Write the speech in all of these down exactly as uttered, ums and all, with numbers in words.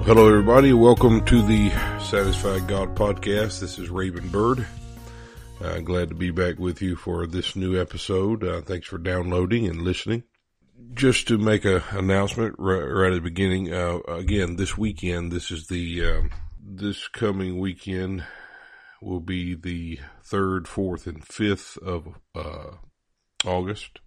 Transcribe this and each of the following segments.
Hello, everybody. Welcome to the Satisfied God podcast. This is Raven Bird. Uh, glad to be back with you for this new episode. Uh, thanks for downloading and listening. Just to make an announcement right, right at the beginning, uh, again, this weekend, this is the, um, this coming weekend will be the third, fourth, and fifth of uh, August.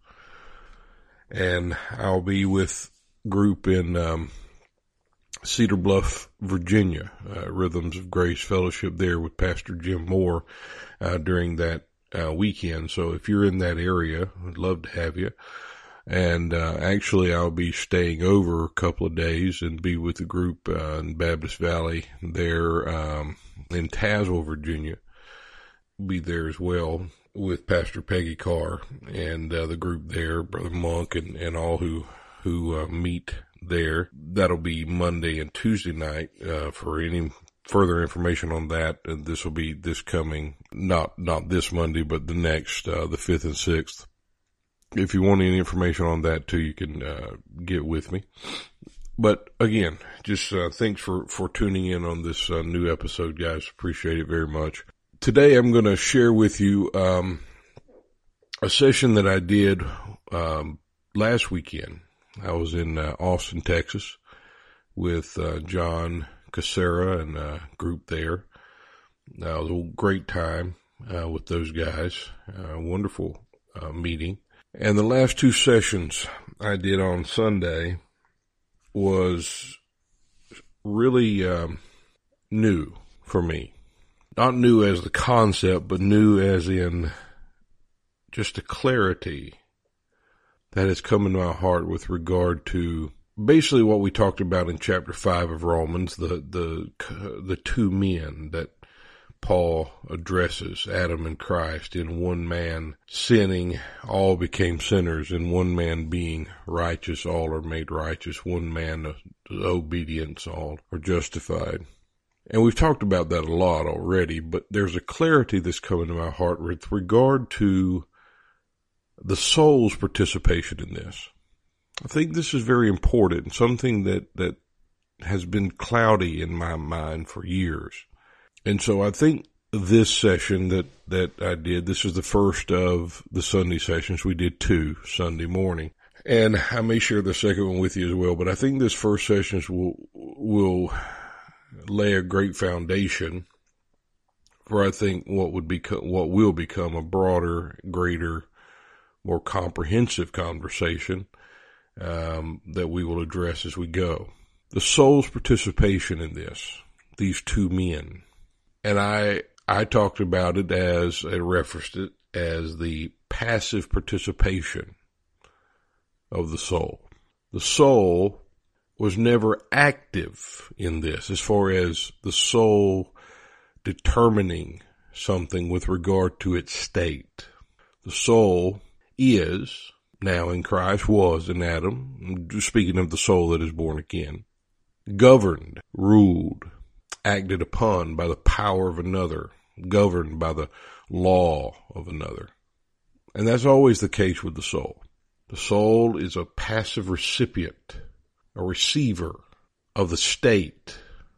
And I'll be with a group in um, Cedar Bluff, Virginia, uh, Rhythms of Grace Fellowship there with Pastor Jim Moore uh, during that uh, weekend. So if you're in that area, I'd love to have you. And uh, actually, I'll be staying over a couple of days and be with the group uh, in Baptist Valley there um, in Tazewell, Virginia. Be there as well with Pastor Peggy Carr and uh, the group there, Brother Monk, and, and all who who uh, meet there. That'll be Monday and Tuesday night. Uh, for any further information on that, uh, this will be this coming, not not this Monday, but the next, uh, the fifth and sixth. If you want any information on that too, you can uh, get with me. But again, just uh, thanks for, for tuning in on this uh, new episode, guys. Appreciate it very much. Today I'm going to share with you um, a session that I did um, last weekend. I was in uh, Austin, Texas with uh, John Casera and a group there. Uh, it was a great time uh, with those guys. A wonderful uh, meeting. And the last two sessions I did on Sunday was really um, new for me. Not new as the concept, but new as in just a clarity that has come into my heart with regard to basically what we talked about in chapter five of Romans, the the the two men that Paul addresses, Adam and Christ. In one man sinning, all became sinners. In one man being righteous, all are made righteous. One man obedience, all are justified. And we've talked about that a lot already, but there's a clarity that's coming to my heart with regard to the soul's participation in this. I think this is very important, something that, that has been cloudy in my mind for years. And so I think this session that, that I did, this is the first of the Sunday sessions. We did two Sunday morning. And I may share the second one with you as well, but I think this first session will, will lay a great foundation for, I think, what would become, what will become a broader, greater, more comprehensive conversation um, that we will address as we go. The soul's participation in this, these two men. And I, I talked about it as, I referenced it as the passive participation of the soul. The soul was never active in this as far as the soul determining something with regard to its state. The soul is now in Christ, was in Adam, speaking of the soul that is born again, governed, ruled, acted upon by the power of another, governed by the law of another. And that's always the case with the soul. The soul is a passive recipient, a receiver of the state.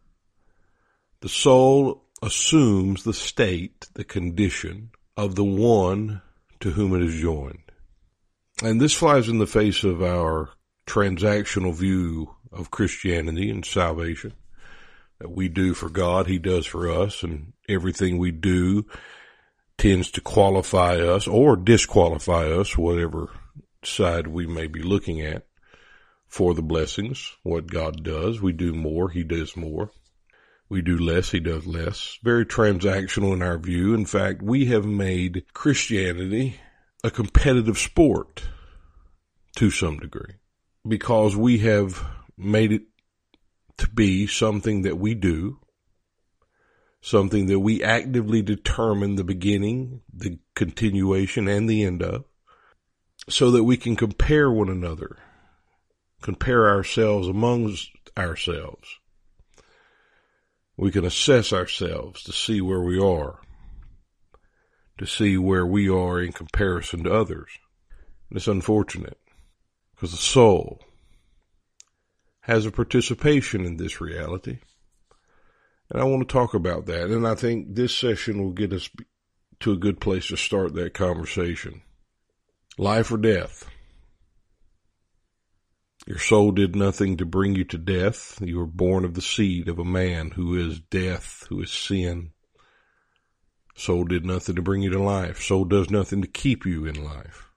The soul assumes the state, the condition of the one to whom it is joined. And this flies in the face of our transactional view of Christianity and salvation. That we do for God, He does for us, and everything we do tends to qualify us or disqualify us, whatever side we may be looking at, for the blessings. What God does, we do more, He does more. We do less, He does less. Very transactional in our view. In fact, we have made Christianity a competitive sport to some degree because we have made it to be something that we do, something that we actively determine the beginning, the continuation, and the end of, so that we can compare one another, compare ourselves amongst ourselves. We can assess ourselves to see where we are, to see where we are in comparison to others. And it's unfortunate because the soul has a participation in this reality. And I want to talk about that. And I think this session will get us to a good place to start that conversation. Life or death? Your soul did nothing to bring you to death. You were born of the seed of a man who is death, who is sin. Soul did nothing to bring you to life. Soul does nothing to keep you in life.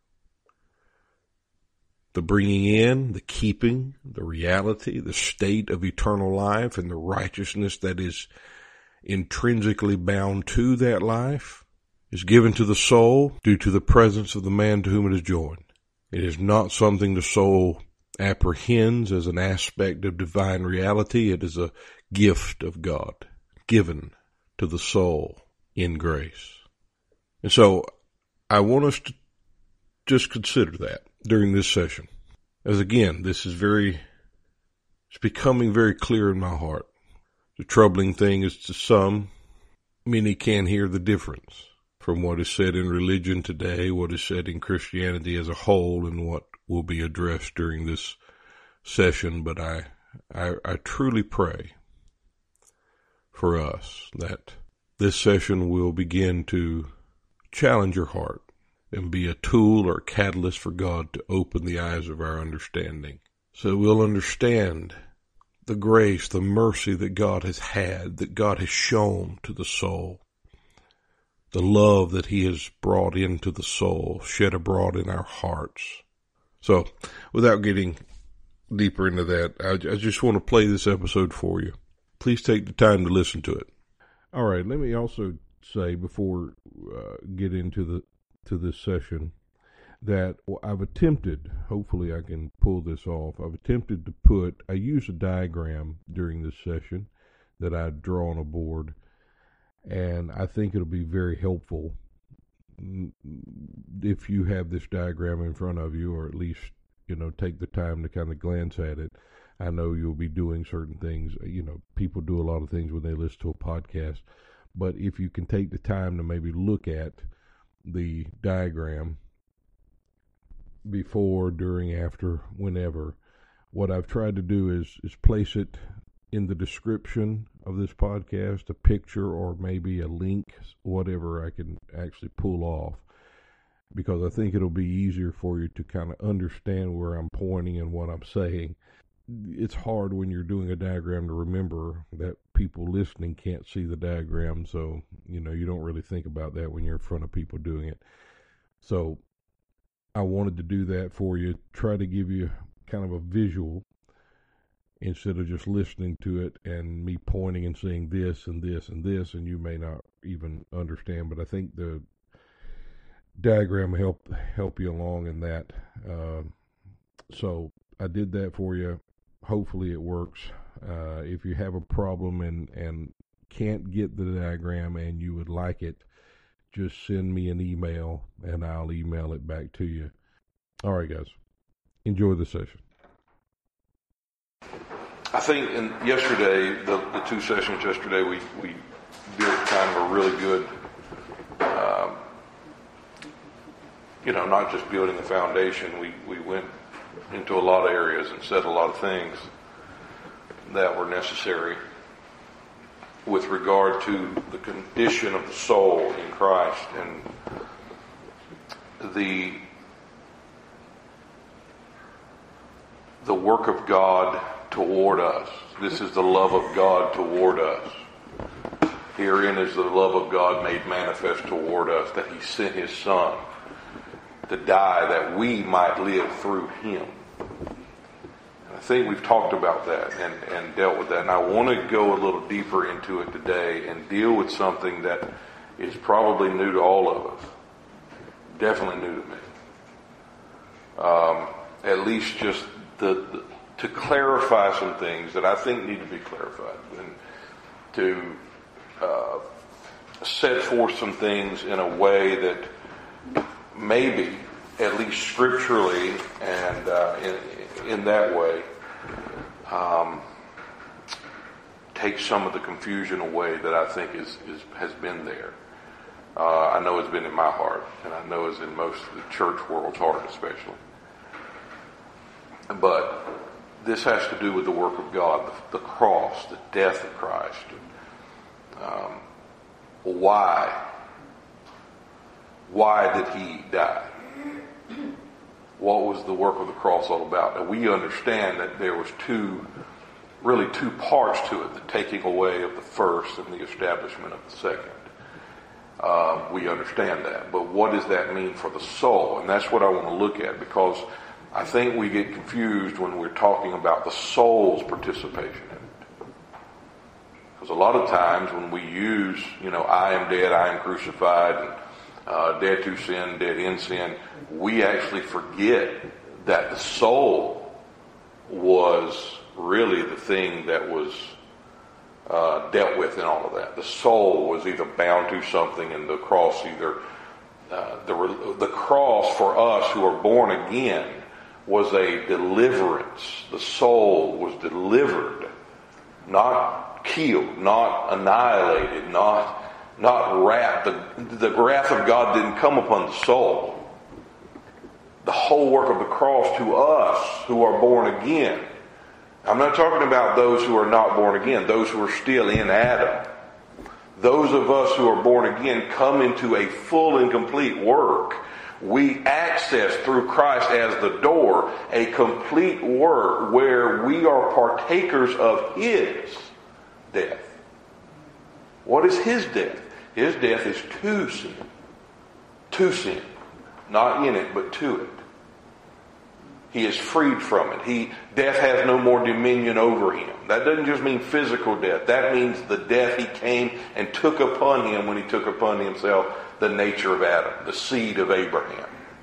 The bringing in, the keeping, the reality, the state of eternal life, and the righteousness that is intrinsically bound to that life is given to the soul due to the presence of the man to whom it is joined. It is not something the soul apprehends as an aspect of divine reality. It is a gift of God given to the soul in grace. And so I want us to just consider that during this session. As again, this is very, it's becoming very clear in my heart. The troubling thing is to some, many can't hear the difference from what is said in religion today, what is said in Christianity as a whole, and what will be addressed during this session. But I, I, I truly pray for us that this session will begin to challenge your heart and be a tool or catalyst for God to open the eyes of our understanding. So we'll understand the grace, the mercy that God has had, that God has shown to the soul, the love that he has brought into the soul, shed abroad in our hearts. So without getting deeper into that, I, I just want to play this episode for you. Please take the time to listen to it. All right, let me also say before uh, get into the to this session that I've attempted, hopefully I can pull this off, I've attempted to put, I use a diagram during this session that I draw on a board, and I think it'll be very helpful if you have this diagram in front of you, or at least, you know, take the time to kind of glance at it. I know you'll be doing certain things, you know, people do a lot of things when they listen to a podcast, but if you can take the time to maybe look at the diagram before, during, after, whenever, what I've tried to do is, is place it in the description of this podcast, a picture or maybe a link, whatever I can actually pull off, because I think it'll be easier for you to kind of understand where I'm pointing and what I'm saying. It's hard when you're doing a diagram to remember that people listening can't see the diagram, so, you know, you don't really think about that when you're in front of people doing it. So I wanted to do that for you, try to give you kind of a visual instead of just listening to it and me pointing and saying this and this and this, and you may not even understand, but I think the diagram will help, help you along in that. Uh, so I did that for you. Hopefully it works. Uh, if you have a problem and, and can't get the diagram and you would like it, just send me an email and I'll email it back to you. All right, guys. Enjoy the session. I think in yesterday, the, the two sessions yesterday, we, we built kind of a really good, um, you know, not just building a foundation. We, we went into a lot of areas and said a lot of things that were necessary with regard to the condition of the soul in Christ and the the work of God toward us. This is the love of God toward us. Herein is the love of God made manifest toward us, that he sent his Son to die that we might live through him. And I think we've talked about that and, and dealt with that. And I want to go a little deeper into it today and deal with something that is probably new to all of us. Definitely new to me. Um, at least just the, the to clarify some things that I think need to be clarified, and to uh, set forth some things in a way that maybe, at least scripturally and uh, in, in that way, um, take some of the confusion away that I think is, is has been there. Uh, I know it's been in my heart, and I know it's in most of the church world's heart especially. But this has to do with the work of God, the, the cross, the death of Christ. Um, why? Why did he die? What was the work of the cross all about? And we understand that there was two, really two parts to it, the taking away of the first and the establishment of the second. Uh, we understand that. But what does that mean for the soul? And that's what I want to look at, because I think we get confused when we're talking about the soul's participation in it. Because a lot of times when we use, you know, I am dead, I am crucified, and uh, dead to sin, dead in sin, we actually forget that the soul was really the thing that was uh, dealt with in all of that. The soul was either bound to something, and the cross either, uh, the, the cross for us who are born again was a deliverance. The soul was delivered, not killed, not annihilated, not not wrath. The, the wrath of God didn't come upon the soul. The whole work of the cross to us who are born again. I'm not talking about those who are not born again, those who are still in Adam. Those of us who are born again come into a full and complete work. We access through Christ as the door a complete work where we are partakers of His death. What is His death? His death is to sin. To sin. Not in it, but to it. He is freed from it. He, death has no more dominion over him. That doesn't just mean physical death. That means the death he came and took upon him when he took upon himself the nature of Adam, the seed of Abraham.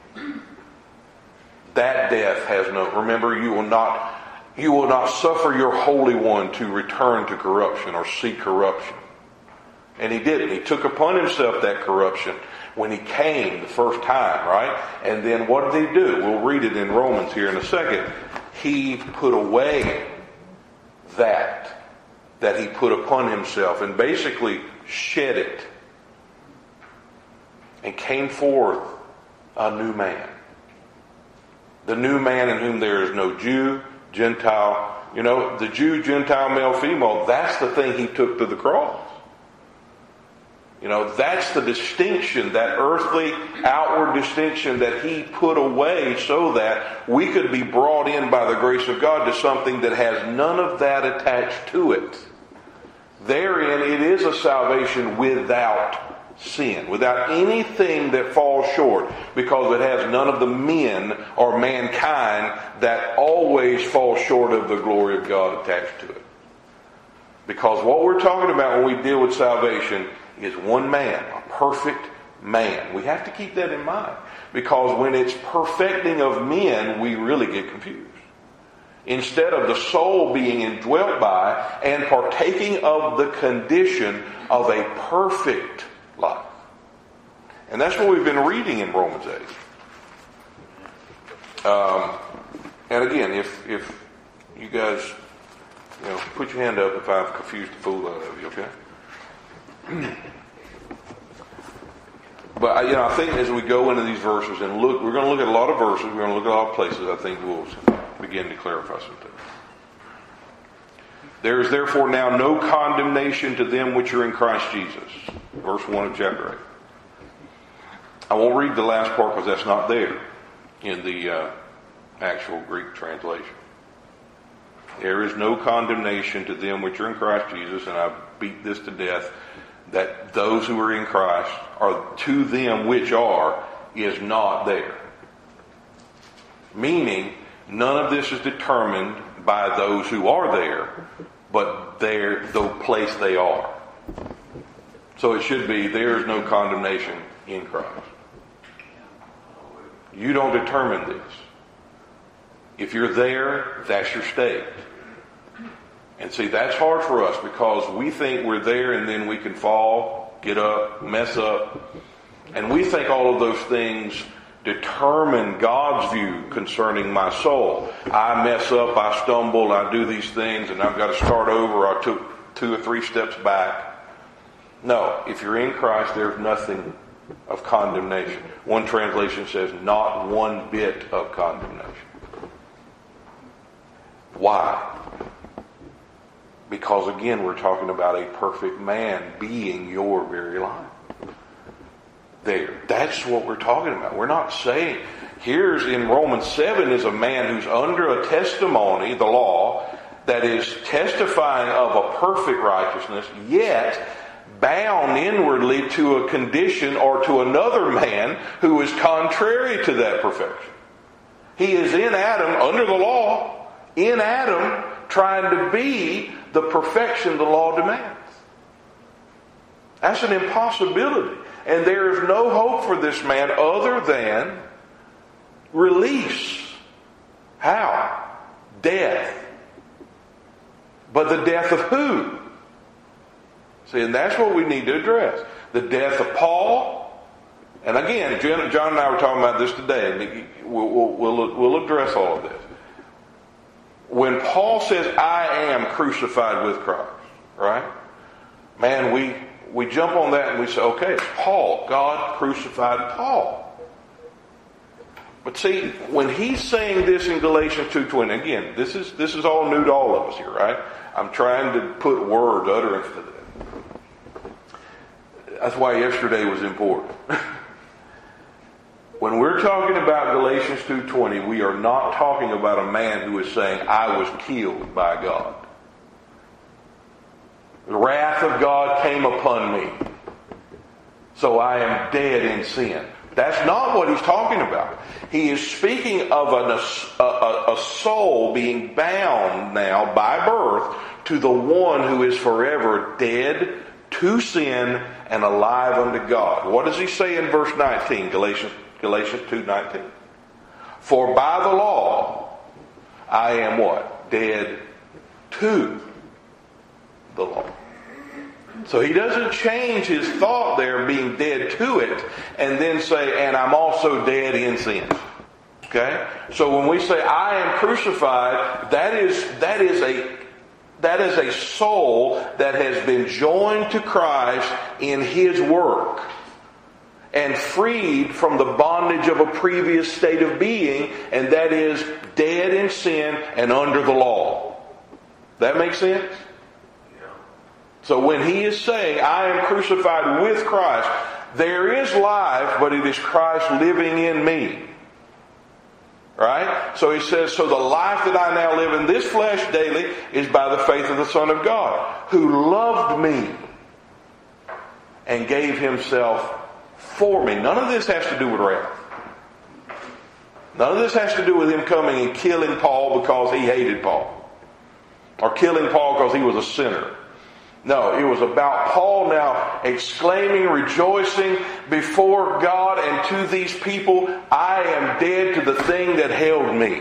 That death has no, remember, you will not, you will not suffer your Holy One to return to corruption or see corruption. And he didn't. He took upon himself that corruption when he came the first time, right? And then what did he do? We'll read it in Romans here in a second. He put away that, that he put upon himself, and basically shed it, and came forth a new man. The new man in whom there is no Jew, Gentile. You know, the Jew, Gentile, male, female, that's the thing he took to the cross. You know, that's the distinction, that earthly outward distinction that he put away so that we could be brought in by the grace of God to something that has none of that attached to it. Therein, it is a salvation without sin, without anything that falls short, because it has none of the men or mankind that always falls short of the glory of God attached to it. Because what we're talking about when we deal with salvation is one man, a perfect man. We have to keep that in mind, because when it's perfecting of men, we really get confused. Instead of the soul being indwelt by and partaking of the condition of a perfect life. And that's what we've been reading in Romans eight. Um, and again, if if you guys, you know, put your hand up if I've confused the fool out of you, okay? But, you know, I think as we go into these verses and look, we're going to look at a lot of verses, we're going to look at a lot of places, I think we'll begin to clarify some things. There is therefore now no condemnation to them which are in Christ Jesus. Verse one of chapter eight. I won't read the last part because that's not there in the uh, actual Greek translation. There is no condemnation to them which are in Christ Jesus, and I beat this to death, that those who are in Christ, are to them which are, is not there. Meaning, none of this is determined by those who are there, but their the place they are. So it should be, there is no condemnation in Christ. You don't determine this. If you're there, that's your state. And see, that's hard for us because we think we're there and then we can fall, get up, mess up. And we think all of those things determine God's view concerning my soul. I mess up, I stumble, I do these things, and I've got to start over. I took two or three steps back. No, if you're in Christ, there's nothing of condemnation. One translation says, not one bit of condemnation. Why? Because again, we're talking about a perfect man being your very life. There. That's what we're talking about. We're not saying, here's in Romans seven is a man who's under a testimony, the law, that is testifying of a perfect righteousness, yet bound inwardly to a condition or to another man who is contrary to that perfection. He is in Adam, under the law, in Adam, trying to be the perfection the law demands. That's an impossibility. And there is no hope for this man other than release. How? Death. But the death of who? See, and that's what we need to address. The death of Paul. And again, John and I were talking about this today, and we'll, we'll, we'll address all of this. When Paul says, I am crucified with Christ, right? Man, we, we jump on that and we say, okay, it's Paul. God crucified Paul. But see, when he's saying this in Galatians two twenty, again, this is this is all new to all of us here, right? I'm trying to put words, utterance to this. That's why yesterday was important. When we're talking about Galatians two twenty, we are not talking about a man who is saying, I was killed by God. The wrath of God came upon me, so I am dead in sin. That's not what he's talking about. He is speaking of an, a, a, a soul being bound now by birth to the one who is forever dead to sin and alive unto God. What does he say in verse nineteen, Galatians, Galatians two nineteen? For by the law I am what? Dead to the law. So he doesn't change his thought there, being dead to it, and then say, and I'm also dead in sin. Okay? So when we say, I am crucified, that is, that is a, that is a soul that has been joined to Christ in his work and freed from the bondage of a previous state of being, and that is dead in sin and under the law. That makes sense? So when he is saying, I am crucified with Christ, there is life, but it is Christ living in me. Right? So he says, so the life that I now live in this flesh daily is by the faith of the Son of God, who loved me and gave himself for me. None of this has to do with wrath. None of this has to do with him coming and killing Paul because he hated Paul, or killing Paul because he was a sinner. No, it was about Paul now exclaiming, rejoicing before God and to these people, I am dead to the thing that held me.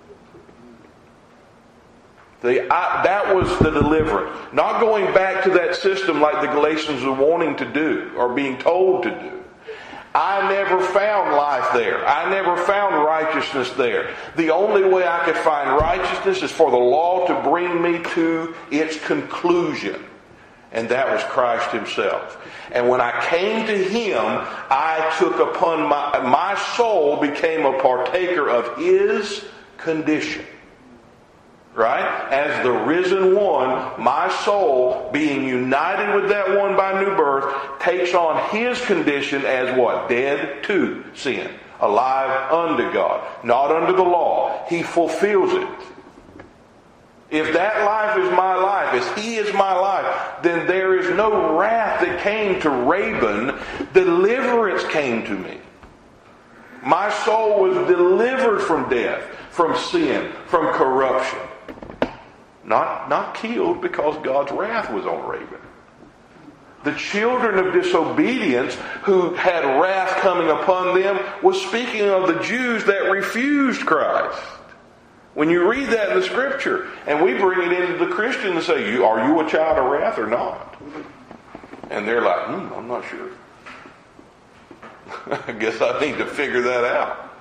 The, I, that was the deliverance. Not going back to that system like the Galatians were wanting to do or being told to do. I never found life there. I never found righteousness there. The only way I could find righteousness is for the law to bring me to its conclusion. And that was Christ himself. And when I came to him, I took upon my, my soul became a partaker of his condition. Right? As the risen one, my soul, being united with that one by new birth, takes on his condition as what? Dead to sin. Alive unto God. Not under the law. He fulfills it. If that life is my life, as he is my life, then there is no wrath that came to Raven. Deliverance came to me. My soul was delivered from death, from sin, from corruption. Not, not killed because God's wrath was on Raven. The children of disobedience who had wrath coming upon them was speaking of the Jews that refused Christ. When you read that in the scripture, and we bring it into the Christian and say, "You are you a child of wrath or not?" And they're like, hmm, I'm not sure. I guess I need to figure that out.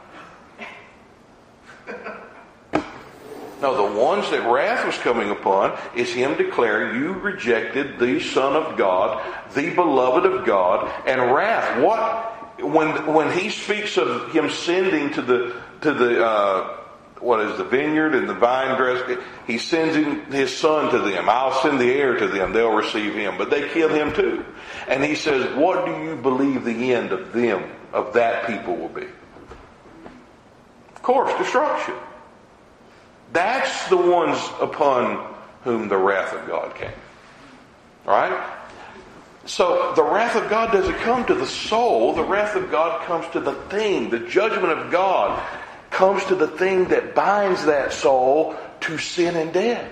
No, the ones that wrath was coming upon is him declaring, you rejected the Son of God, the beloved of God, and wrath. What when when he speaks of him sending to the to the uh, what is the vineyard and the vine dress. He sends him, his son to them. I'll send the heir to them. They'll receive him. But they kill him too. And he says, what do you believe the end of them, of that people will be? Of course, destruction. That's the ones upon whom the wrath of God came. Right? So the wrath of God doesn't come to the soul. The wrath of God comes to the thing. The judgment of God comes to the thing that binds that soul to sin and death.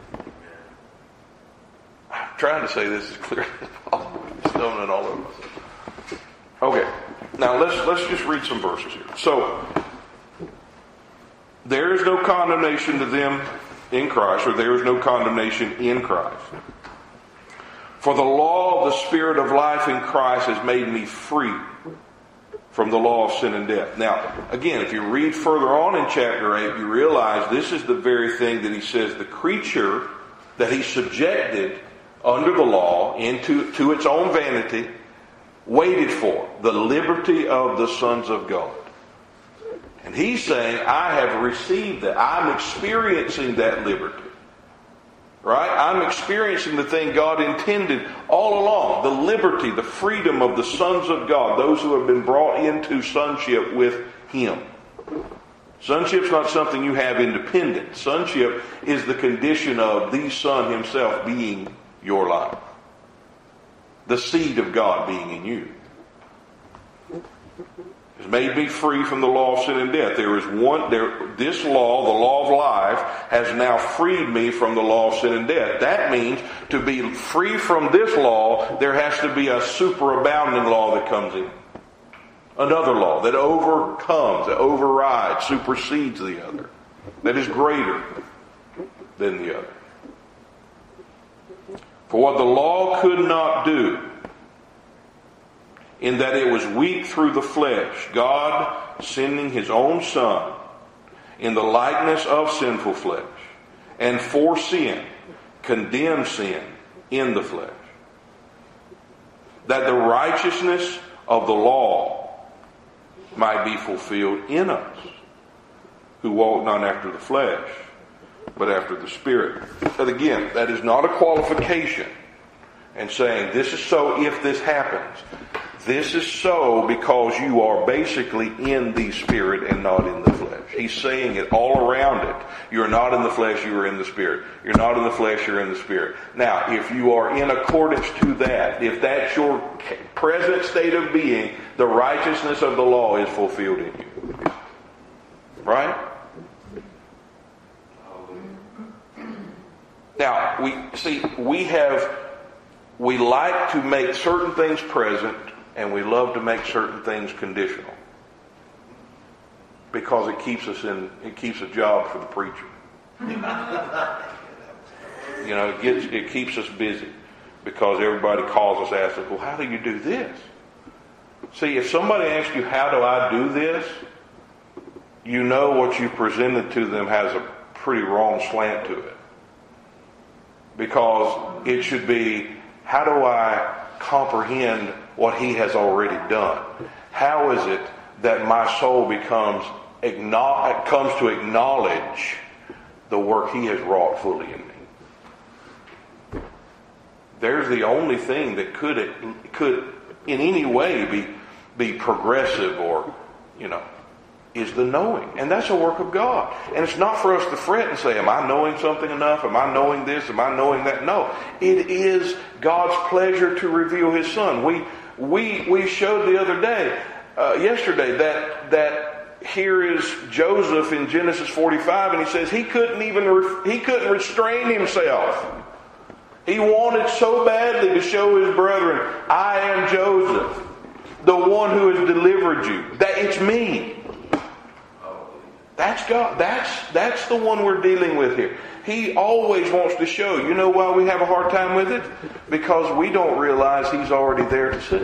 I'm trying to say this as clearly as possible. I'm stumbling all over myself. Okay. Now let's let's just read some verses here. So there is no condemnation to them in Christ, or there is no condemnation in Christ. For the law of the Spirit of life in Christ has made me free from the law of sin and death. Now, again, if you read further on in chapter eight, you realize this is the very thing that he says the creature that he subjected under the law into to its own vanity waited for, the liberty of the sons of God. And he's saying, I have received that. I'm experiencing that liberty. Right? I'm experiencing the thing God intended all along. The liberty, the freedom of the sons of God. Those who have been brought into sonship with Him. Sonship's not something you have independent. Sonship is the condition of the Son Himself being your life. The seed of God being in you. Has made me free from the law of sin and death. There is one, there, this law, the law of life, has now freed me from the law of sin and death. That means to be free from this law, there has to be a superabounding law that comes in. Another law that overcomes, that overrides, supersedes the other. That is greater than the other. For what the law could not do, in that it was weak through the flesh, God sending His own Son in the likeness of sinful flesh, and for sin, condemned sin in the flesh, that the righteousness of the law might be fulfilled in us, who walk not after the flesh, but after the Spirit. But again, that is not a qualification and saying, this is so if this happens. This is so because you are basically in the Spirit and not in the flesh. He's saying it all around it. You're not in the flesh, you are in the Spirit. You're not in the flesh, you're in the Spirit. Now, if you are in accordance to that, if that's your present state of being, the righteousness of the law is fulfilled in you. Right? Now, we see, we have, we like to make certain things present, and we love to make certain things conditional. Because it keeps us in, it keeps a job for the preacher. You know, it gets, it keeps us busy. Because everybody calls us, asks us, well, how do you do this? See, if somebody asks you, how do I do this? You know what you presented to them has a pretty wrong slant to it. Because it should be, how do I comprehend what He has already done? How is it that my soul becomes comes to acknowledge the work He has wrought fully in me? There's the only thing that could could in any way be be progressive or, you know, is the knowing. And that's a work of God. And it's not for us to fret and say, am I knowing something enough? Am I knowing this? Am I knowing that? No. It is God's pleasure to reveal His Son. We we we showed the other day, uh, yesterday, that that here is Joseph in Genesis forty-five, and he says he couldn't even re- he couldn't restrain himself. He wanted so badly to show his brethren, I am Joseph, the one who has delivered you. That it's me. That's God. That's that's the one we're dealing with here. He always wants to show. You know why we have a hard time with it? Because we don't realize He's already there to see.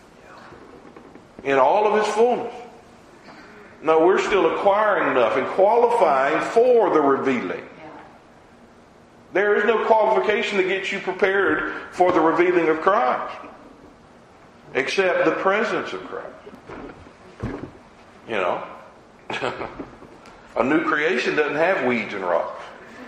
In all of His fullness. No, we're still acquiring enough and qualifying for the revealing. There is no qualification to get you prepared for the revealing of Christ. Except the presence of Christ. You know? A new creation doesn't have weeds and rocks.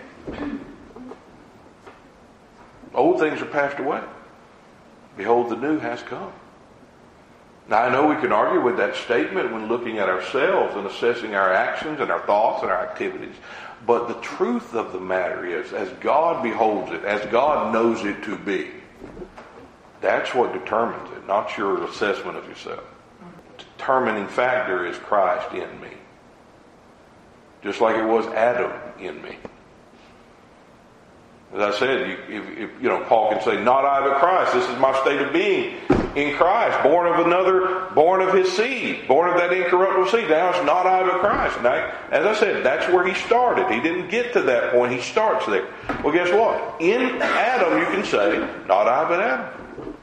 Old things are passed away. Behold, the new has come. Now, I know we can argue with that statement when looking at ourselves and assessing our actions and our thoughts and our activities. But the truth of the matter is, as God beholds it, as God knows it to be, that's what determines it, not your assessment of yourself. The determining factor is Christ in me. Just like it was Adam in me. As I said, you, if, if, you know, Paul can say, not I but Christ. This is my state of being in Christ. Born of another, born of his seed. Born of that incorruptible seed. Now it's not I but Christ. Now, as I said, that's where he started. He didn't get to that point. He starts there. Well, guess what? In Adam, you can say, not I but Adam.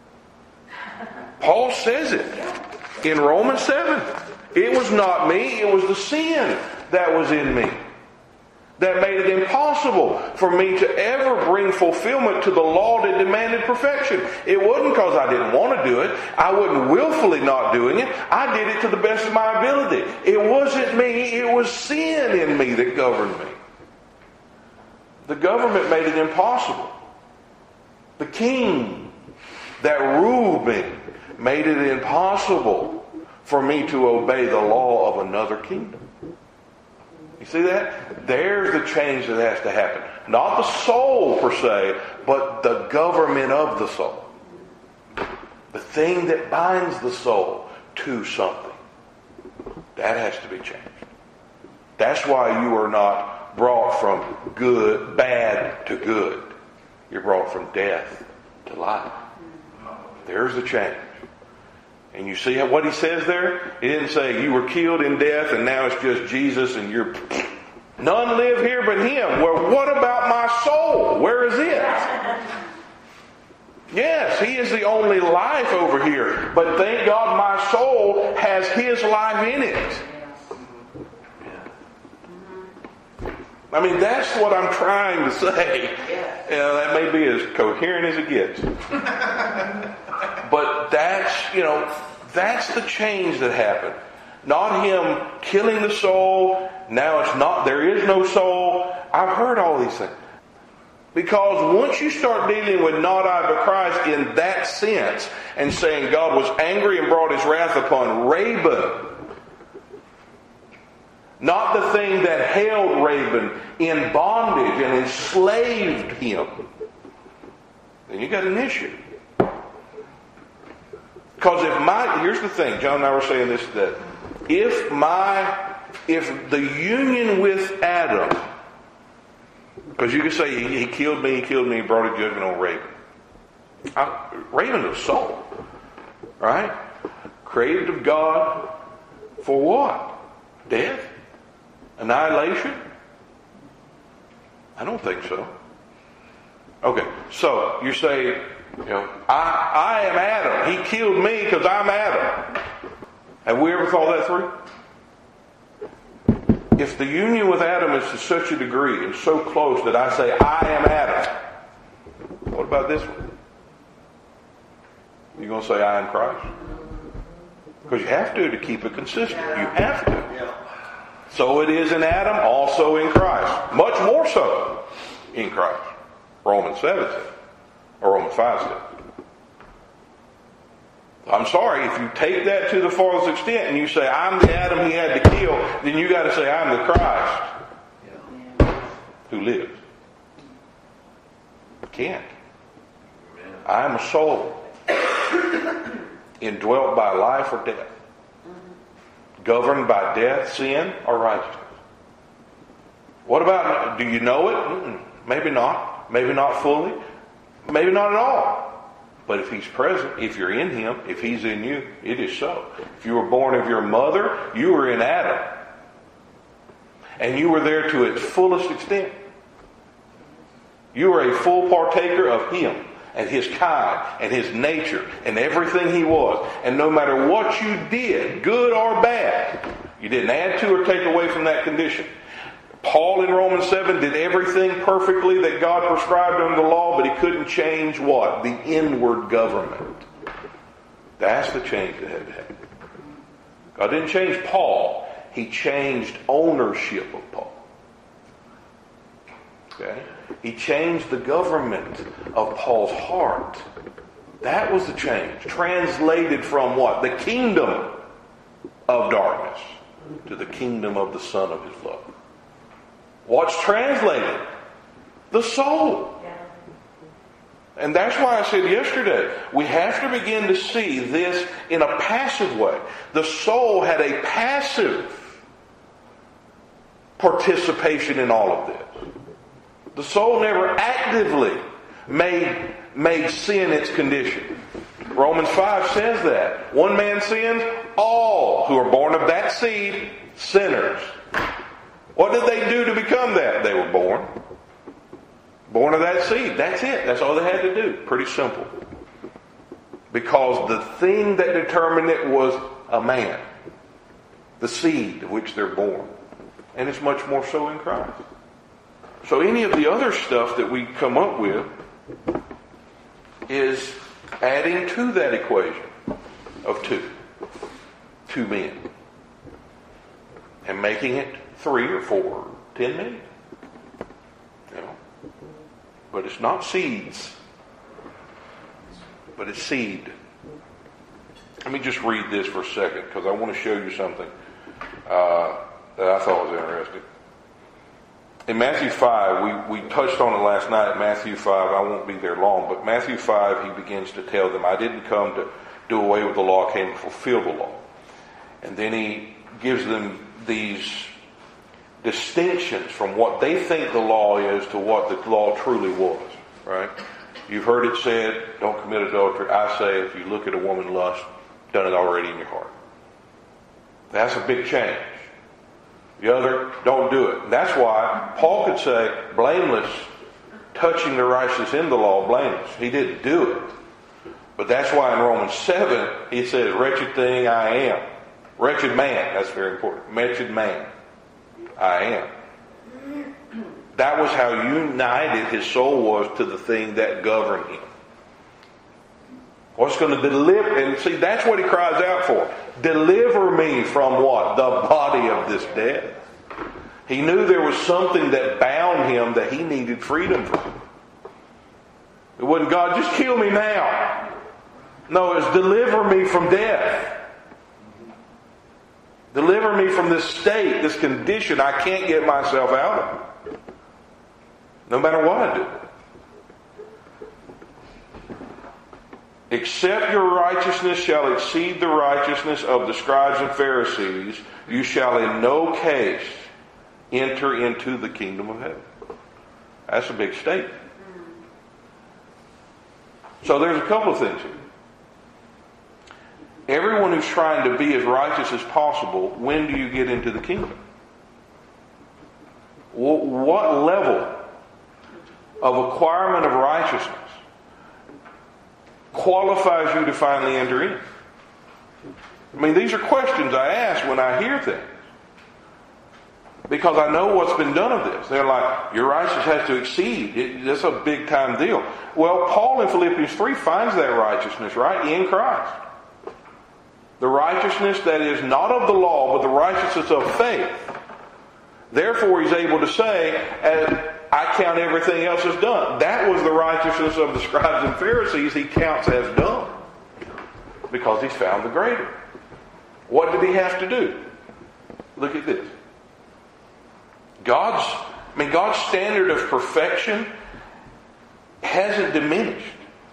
Paul says it in Romans seven. It was not me. It was the sin that was in me that made it impossible for me to ever bring fulfillment to the law that demanded perfection. It wasn't because I didn't want to do it. I wasn't willfully not doing it. I did it to the best of my ability. It wasn't me. It was sin in me that governed me. The government made it impossible. The king that ruled me made it impossible for me to obey the law of another kingdom. You see that? There's the change that has to happen. Not the soul per se, but the government of the soul. The thing that binds the soul to something. That has to be changed. That's why you are not brought from good, bad to good. You're brought from death to life. There's the change. And you see what he says there? He didn't say you were killed in death and now it's just Jesus and you're... None live here but him. Well, what about my soul? Where is it? Yes, he is the only life over here. But thank God my soul has his life in it. I mean, that's what I'm trying to say. You know, that may be as coherent as it gets. But that's, you know, that's the change that happened. Not him killing the soul. Now it's not, there is no soul. I've heard all these things. Because once you start dealing with not I but Christ in that sense and saying God was angry and brought his wrath upon Raban, not the thing that held Raban in bondage and enslaved him, then you got an issue. Because if my, here's the thing, John and I were saying this, that if my, if the union with Adam, because you can say he, he killed me, he killed me, he brought a judgment on Raban. I, Raban is a soul, right? Created of God for what? Death? Annihilation? I don't think so. Okay, so you say, you know, I, I am Adam. He killed me because I'm Adam. Have we ever thought that through? If the union with Adam is to such a degree and so close that I say, I am Adam, what about this one? You going to say, I am Christ? Because you have to to keep it consistent. You have to. So it is in Adam, also in Christ. Much more so in Christ. Romans seven said. Or Romans five said. I'm sorry, if you take that to the farthest extent and you say, I'm the Adam he had to kill, then you got to say, I'm the Christ who lives. You can't. I am a soul indwelt by life or death. Governed by death, sin, or righteousness. What about, do you know it? Mm-mm. Maybe not. Maybe not fully. Maybe not at all. But if he's present, if you're in him, if he's in you, it is so. If you were born of your mother, you were in Adam. And you were there to its fullest extent. You were a full partaker of him and his kind and his nature and everything he was. And no matter what you did, good or bad, you didn't add to or take away from that condition. Paul in Romans seven did everything perfectly that God prescribed under the law, but he couldn't change what? The inward government. That's the change that had to happen. God didn't change Paul. He changed ownership of Paul. Okay? He changed the government of Paul's heart. That was the change. Translated from what? The kingdom of darkness to the kingdom of the Son of his love. What's translated? The soul. And that's why I said yesterday, we have to begin to see this in a passive way. The soul had a passive participation in all of this. The soul never actively made, made sin its condition. Romans five says that. One man sins, all who are born of that seed, sinners. What did they do to become that? They were born. Born of that seed. That's it. That's all they had to do. Pretty simple. Because the thing that determined it was a man. The seed of which they're born. And it's much more so in Christ. So any of the other stuff that we come up with is adding to that equation of two. Two men. And making it three or four or ten million. You know? But it's not seeds. But it's seed. Let me just read this for a second because I want to show you something uh, that I thought was interesting. In Matthew five, we, we touched on it last night. Matthew five, I won't be there long, but Matthew five, he begins to tell them, I didn't come to do away with the law, I came to fulfill the law. And then he gives them these distinctions from what they think the law is to what the law truly was, right? You've heard it said, don't commit adultery. I say, if you look at a woman lust, done it already in your heart. That's a big change. The other, don't do it. That's why Paul could say, blameless, touching the righteousness in the law, blameless. He didn't do it. But that's why in Romans seven, he says, wretched thing I am. Wretched man, that's very important. Wretched man, I am. That was how united his soul was to the thing that governed him. What's going to deliver? And see, that's what he cries out for. Deliver me from what? The body of this death. He knew there was something that bound him that he needed freedom from. It wasn't, God, just kill me now. No, it's deliver me from death. Deliver me from this state, this condition I can't get myself out of. No matter what I do. Except your righteousness shall exceed the righteousness of the scribes and Pharisees, you shall in no case enter into the kingdom of heaven. That's a big statement. So there's a couple of things here. Everyone who's trying to be as righteous as possible, when do you get into the kingdom? What level of acquirement of righteousness qualifies you to finally enter in? I mean, these are questions I ask when I hear things. Because I know what's been done of this. They're like, your righteousness has to exceed. It, that's a big time deal. Well, Paul in Philippians three finds that righteousness, right? In Christ. The righteousness that is not of the law, but the righteousness of faith. Therefore, he's able to say, I count everything else as done. That was the righteousness of the scribes and Pharisees he counts as done. Because he's found the greater. What did he have to do? Look at this. God's, I mean, God's standard of perfection hasn't diminished.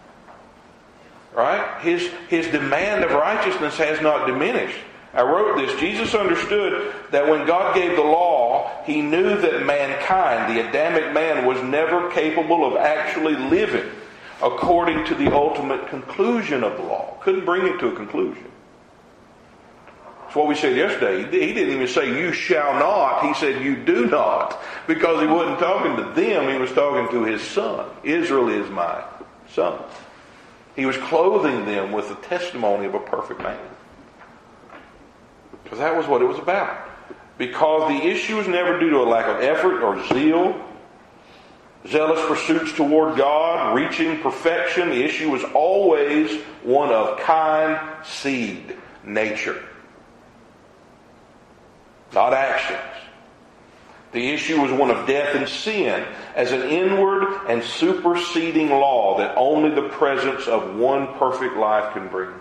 Right? His, his demand of righteousness has not diminished. I wrote this. Jesus understood that when God gave the law, he knew that mankind, the Adamic man, was never capable of actually living according to the ultimate conclusion of the law. Couldn't bring it to a conclusion. That's what we said yesterday. He didn't even say, you shall not. He said, you do not. Because he wasn't talking to them. He was talking to his son. Israel is my son. He was clothing them with the testimony of a perfect man. Because that was what it was about. Because the issue was never due to a lack of effort or zeal, zealous pursuits toward God, reaching perfection. The issue was always one of kind seed nature. not actions. The issue was one of death and sin as an inward and superseding law that only the presence of one perfect life can bring.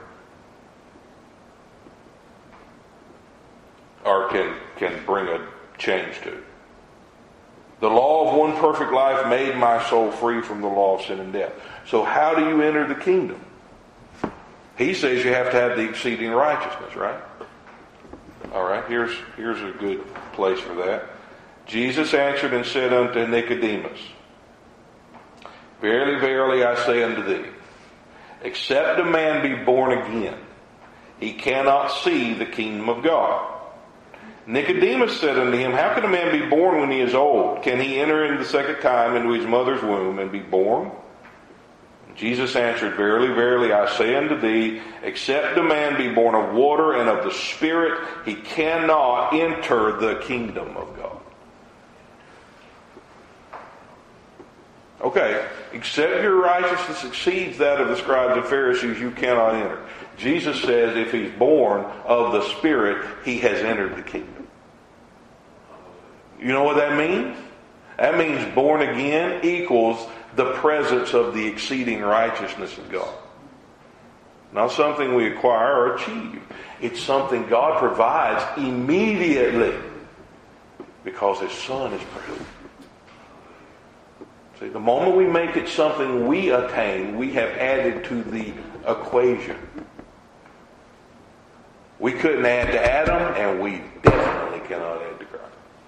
Or can, can bring a change to. The law of one perfect life made my soul free from the law of sin and death. So how do you enter the kingdom? He says you have to have the exceeding righteousness, right? All right, here's, here's a good place for that. Jesus answered and said unto Nicodemus, Verily, verily, I say unto thee, except a man be born again, he cannot see the kingdom of God. Nicodemus said unto him, How can a man be born when he is old? Can he enter in the second time into his mother's womb and be born? Jesus answered, Verily, verily, I say unto thee, except a man be born of water and of the Spirit, he cannot enter the kingdom of God. Okay, except your righteousness exceeds that of the scribes and Pharisees, you cannot enter. Jesus says if he's born of the Spirit, he has entered the kingdom. You know what that means? That means born again equals the presence of the exceeding righteousness of God. Not something we acquire or achieve. It's something God provides immediately because His Son is present. See, the moment we make it something we attain, we have added to the equation. We couldn't add to Adam, and we definitely cannot add to Christ.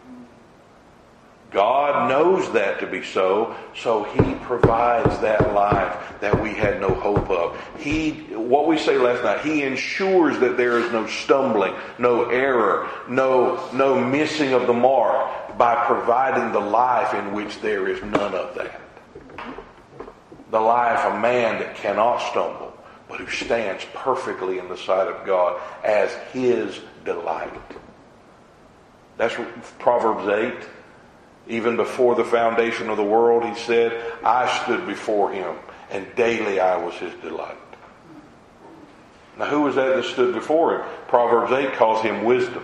God knows that to be so, so He provides that life that we had no hope of. He, what we say last night, He ensures that there is no stumbling, no error, no, no missing of the mark by providing the life in which there is none of that. The life of man that cannot stumble, but who stands perfectly in the sight of God as His delight. That's Proverbs eight. Even before the foundation of the world, He said, I stood before Him, and daily I was His delight. Now who was that that stood before Him? Proverbs eight calls Him wisdom.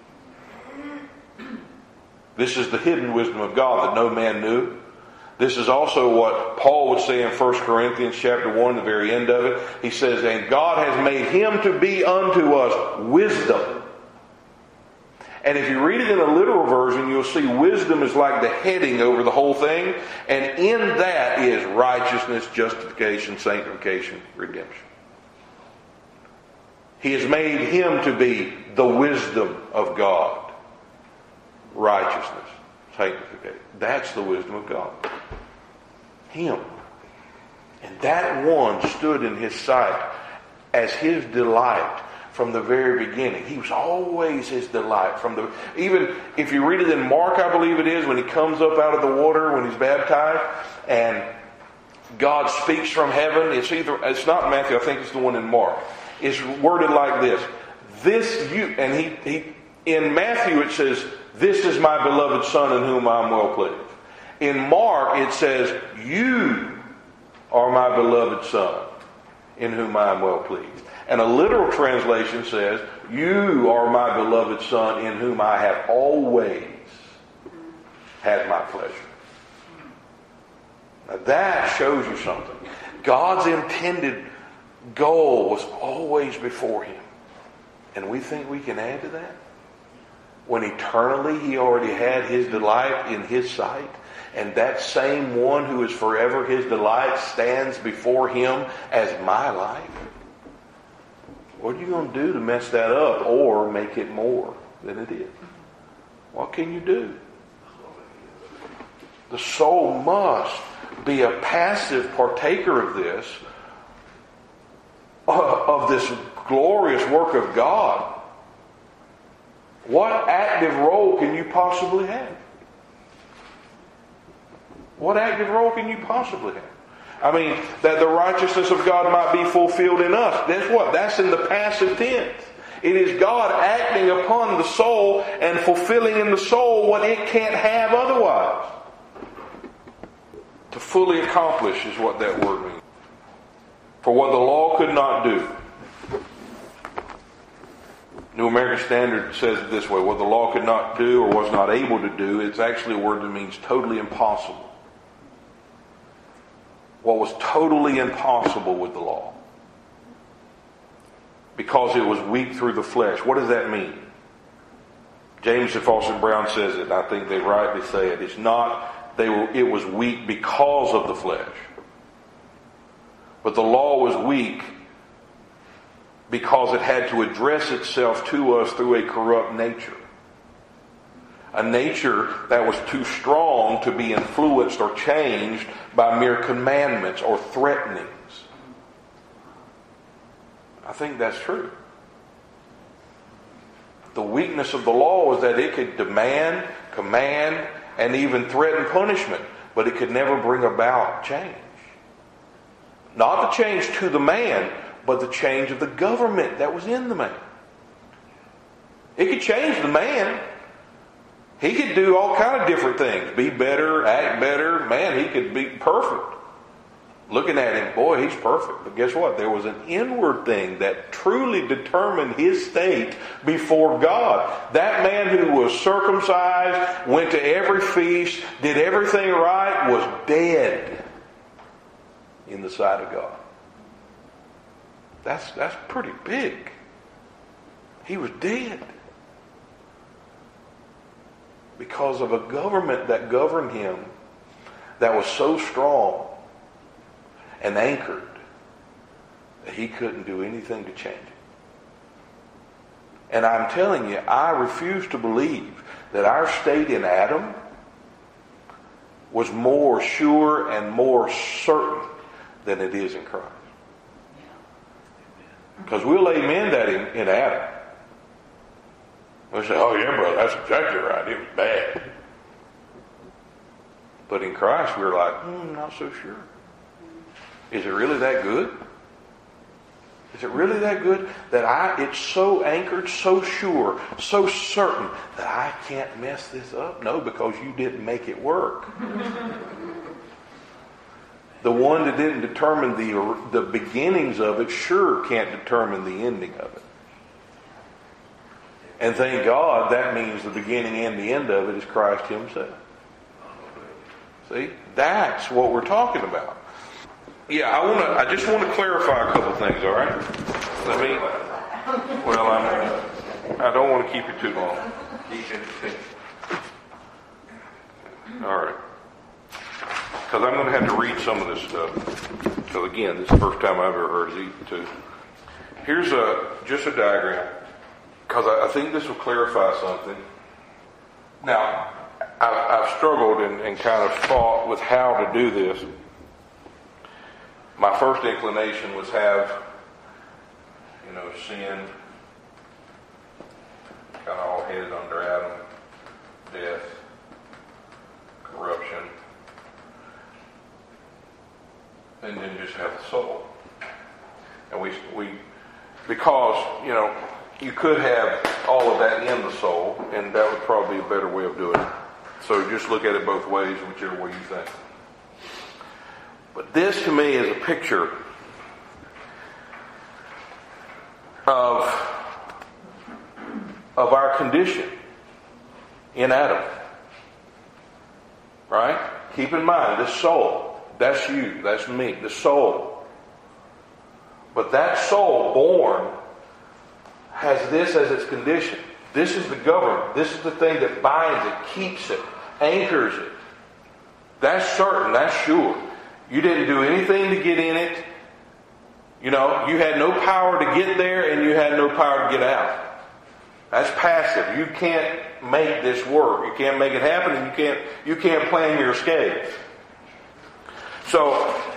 This is the hidden wisdom of God that no man knew. This is also what Paul would say in First Corinthians chapter one, the very end of it. He says, and God has made Him to be unto us wisdom. And if you read it in a literal version, you'll see wisdom is like the heading over the whole thing. And in that is righteousness, justification, sanctification, redemption. He has made Him to be the wisdom of God. Righteousness, sanctification. That's the wisdom of God. Him. And that one stood in His sight as His delight. From the very beginning. He was always His delight. From the even if you read it in Mark, I believe it is, when He comes up out of the water when He's baptized, and God speaks from heaven. It's either it's not Matthew, I think it's the one in Mark. It's worded like this. This you and he he in Matthew it says, This is my beloved Son in whom I am well pleased. In Mark it says, You are my beloved Son in whom I am well pleased. And a literal translation says, You are my beloved Son in whom I have always had my pleasure. Now that shows you something. God's intended goal was always before Him. And we think we can add to that? When eternally He already had His delight in His sight. And that same one who is forever His delight stands before Him as my life. What are you going to do to mess that up or make it more than it is? What can you do? The soul must be a passive partaker of this, of this glorious work of God. What active role can you possibly have? What active role can you possibly have? I mean, that the righteousness of God might be fulfilled in us. That's what? That's in the passive tense. It is God acting upon the soul and fulfilling in the soul what it can't have otherwise. To fully accomplish is what that word means. For what the law could not do, New American Standard says it this way: what the law could not do or was not able to do, it's actually a word that means totally impossible. What was totally impossible with the law. Because it was weak through the flesh. What does that mean? James and Fawcett Brown says it, and I think they rightly say it. It's not, they were, it was weak because of the flesh. But the law was weak because it had to address itself to us through a corrupt nature. A nature that was too strong to be influenced or changed by mere commandments or threatenings. I think that's true. The weakness of the law was that it could demand, command, and even threaten punishment, but it could never bring about change. Not the change to the man, but the change of the government that was in the man. It could change the man. He could do all kind of different things. Be better, act better. Man, he could be perfect. Looking at him, boy, he's perfect. But guess what? There was an inward thing that truly determined his state before God. That man who was circumcised, went to every feast, did everything right, was dead in the sight of God. That's, that's pretty big. He was dead. Because of a government that governed him that was so strong and anchored that he couldn't do anything to change it. And I'm telling you, I refuse to believe that our state in Adam was more sure and more certain than it is in Christ. Because we'll amen that in, in Adam. We'll say, oh yeah, brother, that's exactly right. It was bad. But in Christ, we're like, hmm, not so sure. Is it really that good? Is it really that good that I, it's so anchored, so sure, so certain that I can't mess this up? No, because you didn't make it work. The one that didn't determine the, the beginnings of it sure can't determine the ending of it. And thank God that means the beginning and the end of it is Christ Himself. See? That's what we're talking about. Yeah, I want to. I just want to clarify a couple things, all right? Let me. Well, I'm, I don't want to keep you too long. All right. Because I'm going to have to read some of this stuff. So again, this is the first time I've ever heard of it too. Here's a just a diagram. Because I, I think this will clarify something. Now, I, I've struggled and, and kind of thought with how to do this. My first inclination was have, you know, sin kind of all headed under Adam, death, corruption, and then just have the soul. And we, we, because, you know, you could have all of that in the soul, and that would probably be a better way of doing it. So just look at it both ways, whichever way you think. But this to me is a picture of, of our condition in Adam. Right? Keep in mind, this soul, that's you, that's me, the soul. But that soul born has this as its condition. This is the government. This is the thing that binds it, keeps it, anchors it. That's certain, that's sure. You didn't do anything to get in it. You know, you had no power to get there and you had no power to get out. That's passive. You can't make this work. You can't make it happen, and you can't you can't plan your escape. So,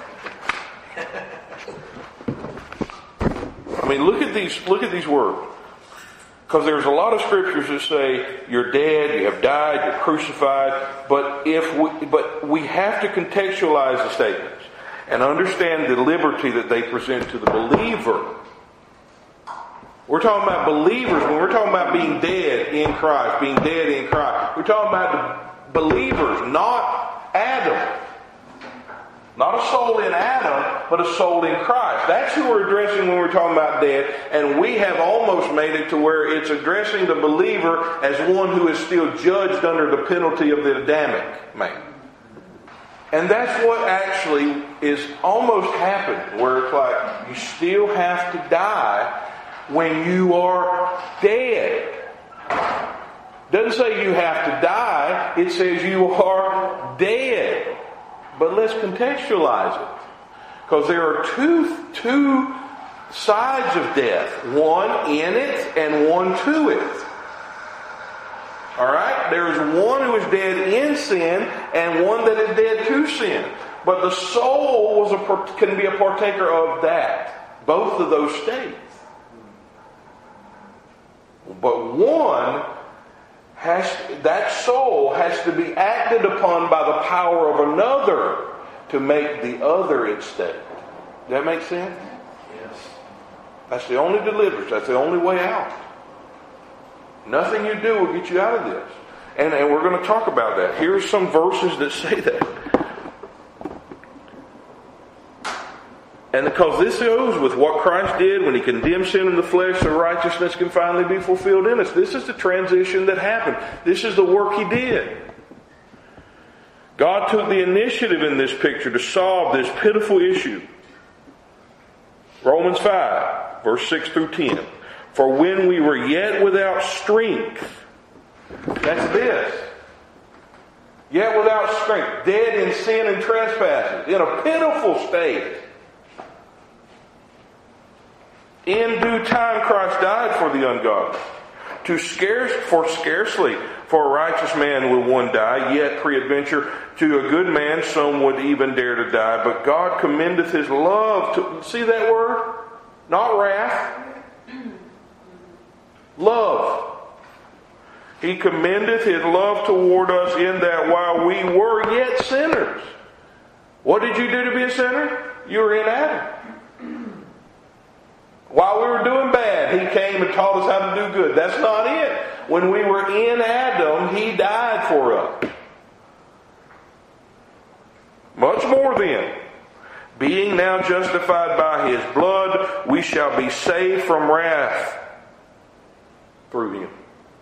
I mean, look at these look at these words. Because there's a lot of scriptures that say you're dead, you have died, you're crucified. But if we, but we have to contextualize the statements and understand the liberty that they present to the believer. We're talking about believers when we're talking about being dead in Christ, being dead in Christ. We're talking about the believers, not Adam. Not a soul in Adam, but a soul in Christ. That's who we're addressing when we're talking about dead. And we have almost made it to where it's addressing the believer as one who is still judged under the penalty of the Adamic man. And that's what actually is almost happened, where it's like you still have to die when you are dead. Doesn't say you have to die, it says you are dead. But let's contextualize it. Because there are two, two sides of death. One in it and one to it. Alright? There's one who is dead in sin and one that is dead to sin. But the soul was a, can be a partaker of that. Both of those states. But one has, that soul has to be acted upon by the power of another to make the other its state. Does that make sense? Yes. That's the only deliverance. That's the only way out. Nothing you do will get you out of this. And, and we're going to talk about that. Here's some verses that say that. And because this goes with what Christ did when He condemned sin in the flesh, so righteousness can finally be fulfilled in us. This is the transition that happened. This is the work He did. God took the initiative in this picture to solve this pitiful issue. Romans five, verse six through ten. For when we were yet without strength, that's this. Yet without strength, dead in sin and trespasses, in a pitiful state. In due time Christ died for the ungodly. To scarce, for scarcely for a righteous man will one die, yet peradventure to a good man some would even dare to die. But God commendeth His love to, see that word? Not wrath. Love. He commendeth His love toward us in that while we were yet sinners. What did you do to be a sinner? You were in Adam. While we were doing bad, He came and taught us how to do good. That's not it. When we were in Adam, He died for us. Much more then, being now justified by His blood, we shall be saved from wrath through Him.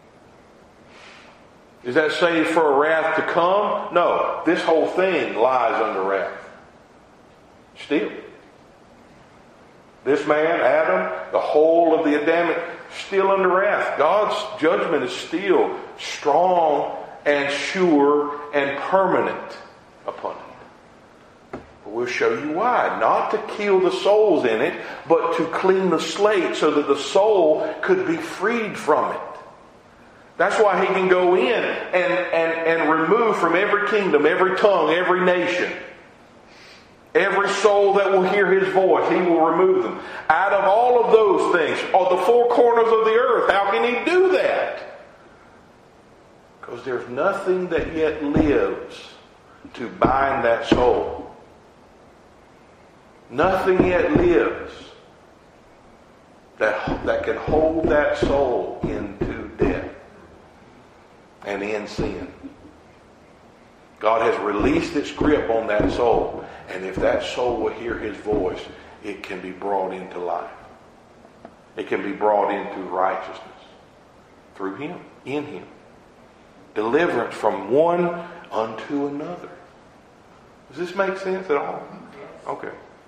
Is that saved for a wrath to come? No. This whole thing lies under wrath. Still. This man, Adam, the whole of the Adamic, still under wrath. God's judgment is still strong and sure and permanent upon it. But we'll show you why. Not to kill the souls in it, but to clean the slate so that the soul could be freed from it. That's why He can go in and, and, and remove from every kingdom, every tongue, every nation, every soul that will hear His voice. He will remove them. Out of all of those things, on the four corners of the earth, how can He do that? Because there's nothing that yet lives to bind that soul. Nothing yet lives that, that can hold that soul into death and in sin. God has released its grip on that soul. And if that soul will hear His voice, it can be brought into life. It can be brought into righteousness. Through Him. In Him. Deliverance from one unto another. Does this make sense at all? Okay.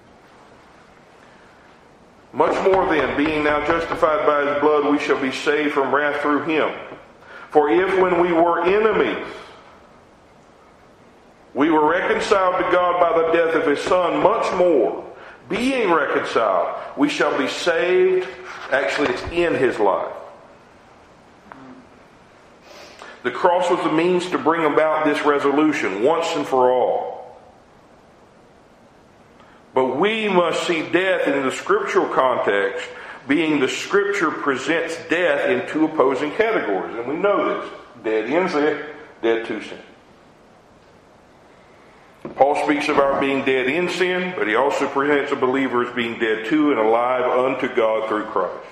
Much more then, being now justified by His blood, we shall be saved from wrath through Him. For if when we were enemies, we were reconciled to God by the death of His Son, much more, being reconciled, we shall be saved. Actually, it's in His life. The cross was the means to bring about this resolution once and for all. But we must see death in the scriptural context, being the Scripture presents death in two opposing categories. And we know this. Dead in sin, dead to sin. Paul speaks of our being dead in sin, but he also presents a believer as being dead to and alive unto God through Christ.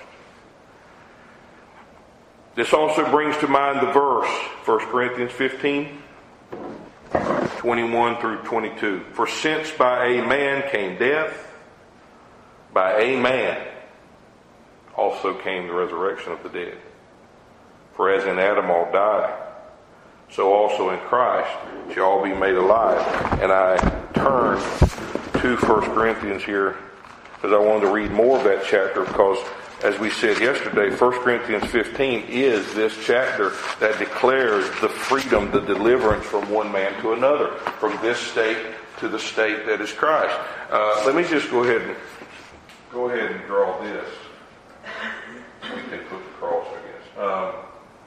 This also brings to mind the verse, First Corinthians fifteen, twenty-one through twenty-two. For since by a man came death, by a man also came the resurrection of the dead. For as in Adam all die, so also in Christ shall all be made alive. And I turn to First Corinthians here because I wanted to read more of that chapter, because as we said yesterday, First Corinthians fifteen is this chapter that declares the freedom, the deliverance from one man to another, from this state to the state that is Christ. Uh, let me just go ahead and go ahead and draw this. We can put the cross, I guess. Um,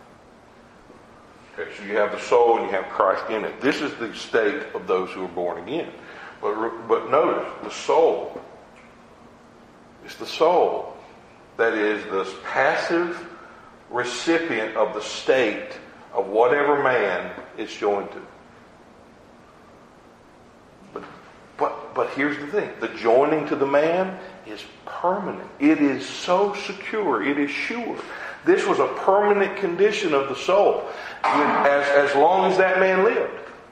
okay, so you have the soul and you have Christ in it. This is the state of those who are born again. But but notice, the soul. It's the soul that is the passive recipient of the state of whatever man it's joined to. But, but, but here's the thing. The joining to the man is permanent. It is so secure. It is sure. This was a permanent condition of the soul as, as long as that man lived.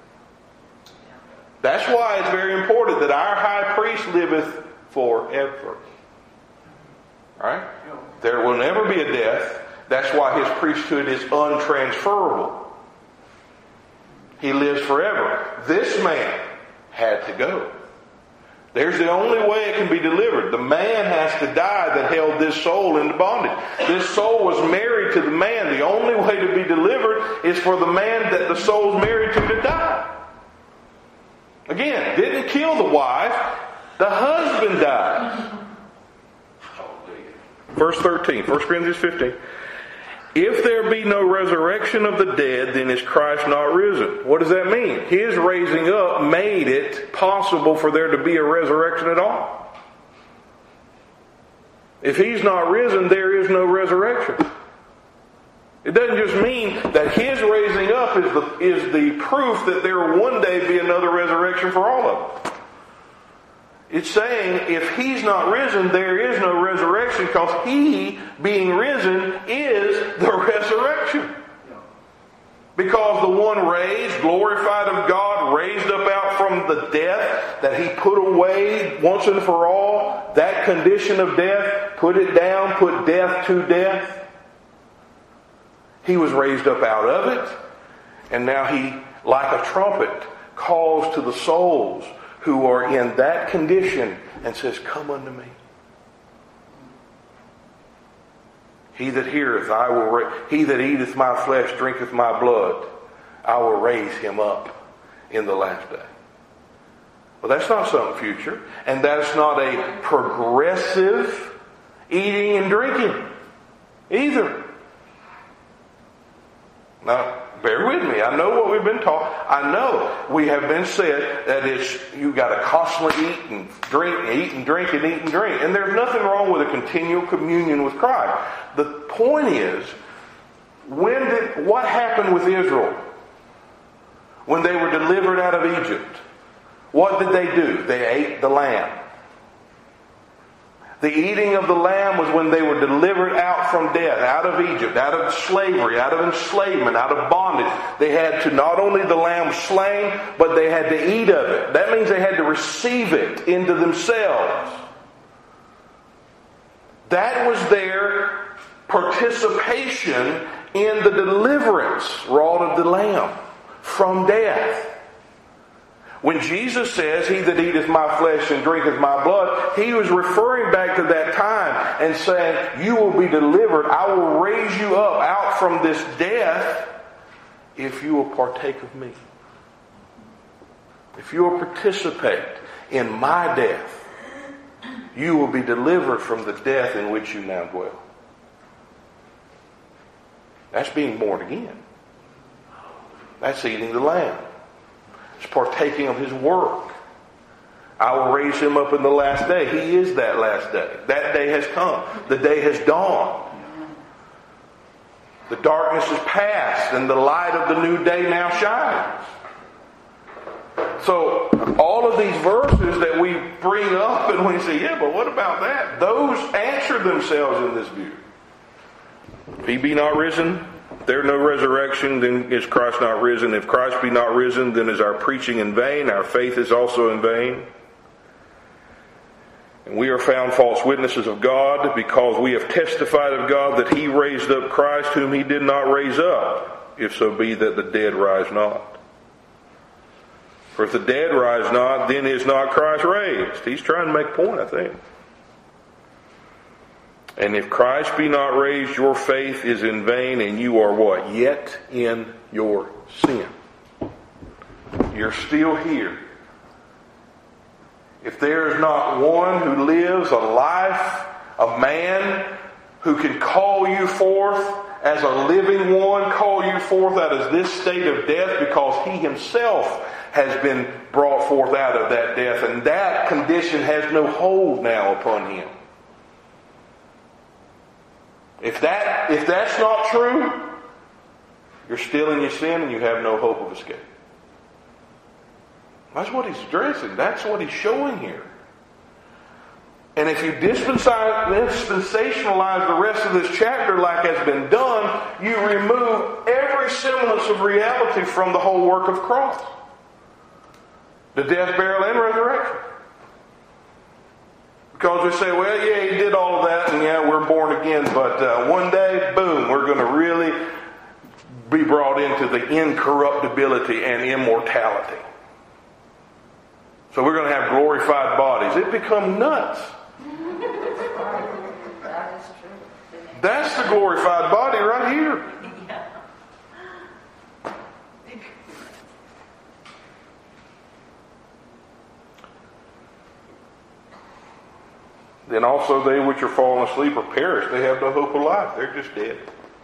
That's why it's very important that our high priest liveth forever. Right? There will never be a death. That's why his priesthood is untransferable. He lives forever. This man had to go. There's the only way it can be delivered. The man has to die that held this soul into bondage. This soul was married to the man. The only way to be delivered is for the man that the soul's married to to die. Again, didn't kill the wife. The husband died. Verse thirteen, First Corinthians fifteen. If there be no resurrection of the dead, then is Christ not risen? What does that mean? His raising up made it possible for there to be a resurrection at all. If he's not risen, there is no resurrection. It doesn't just mean that his raising up is the, is the proof that there will one day be another resurrection for all of them. It's saying if he's not risen, there is no resurrection, because he, being risen, is the resurrection. Because the one raised, glorified of God, raised up out from the death that he put away once and for all, that condition of death, put it down, put death to death. He was raised up out of it, and now he, like a trumpet, calls to the souls who are in that condition and says, come unto me. He that heareth, I will ra- he that eateth my flesh, drinketh my blood, I will raise him up in the last day. Well, that's not something future, and that's not a progressive eating and drinking either. Now, bear with me. I know what we've been taught. I know we have been said that it's you've got to constantly eat and drink, and eat and drink, and eat and drink. And there's nothing wrong with a continual communion with Christ. The point is, when did what happened with Israel when they were delivered out of Egypt? What did they do? They ate the lamb. The eating of the lamb was when they were delivered out from death, out of Egypt, out of slavery, out of enslavement, out of bondage. They had to, not only the lamb slain, but they had to eat of it. That means they had to receive it into themselves. That was their participation in the deliverance wrought of the lamb from death. When Jesus says, he that eateth my flesh and drinketh my blood, he was referring back to that time and saying, you will be delivered. I will raise you up out from this death if you will partake of me. If you will participate in my death, you will be delivered from the death in which you now dwell. That's being born again. That's eating the lamb. It's partaking of his work. I will raise him up in the last day. He is that last day. That day has come. The day has dawned. The darkness is past and the light of the new day now shines. So all of these verses that we bring up and we say, yeah, but what about that? Those answer themselves in this view. If he be not risen, there no resurrection, then is Christ not risen? If Christ be not risen, then is our preaching in vain, our faith is also in vain. And we are found false witnesses of God, because we have testified of God that he raised up Christ, whom he did not raise up, if so be that the dead rise not. For if the dead rise not, then is not Christ raised. He's trying to make a point, I think. And if Christ be not raised, your faith is in vain, and you are what? Yet in your sin. You're still here. If there is not one who lives a life, a man who can call you forth as a living one, call you forth out of this state of death, because he himself has been brought forth out of that death, and that condition has no hold now upon him. If that, if that's not true, you're still in your sin and you have no hope of escape. That's what he's addressing. That's what he's showing here. And if you dispensationalize the rest of this chapter like has been done, you remove every semblance of reality from the whole work of Christ. The death, burial, and resurrection. Because we say, well, yeah, he did all of that, and yeah, we're born again, but uh, one day, boom, we're going to really be brought into the incorruptibility and immortality. So we're going to have glorified bodies. It becomes nuts. That's the glorified body right here. Then also they which are fallen asleep are perished. They have no hope of life. They're just dead.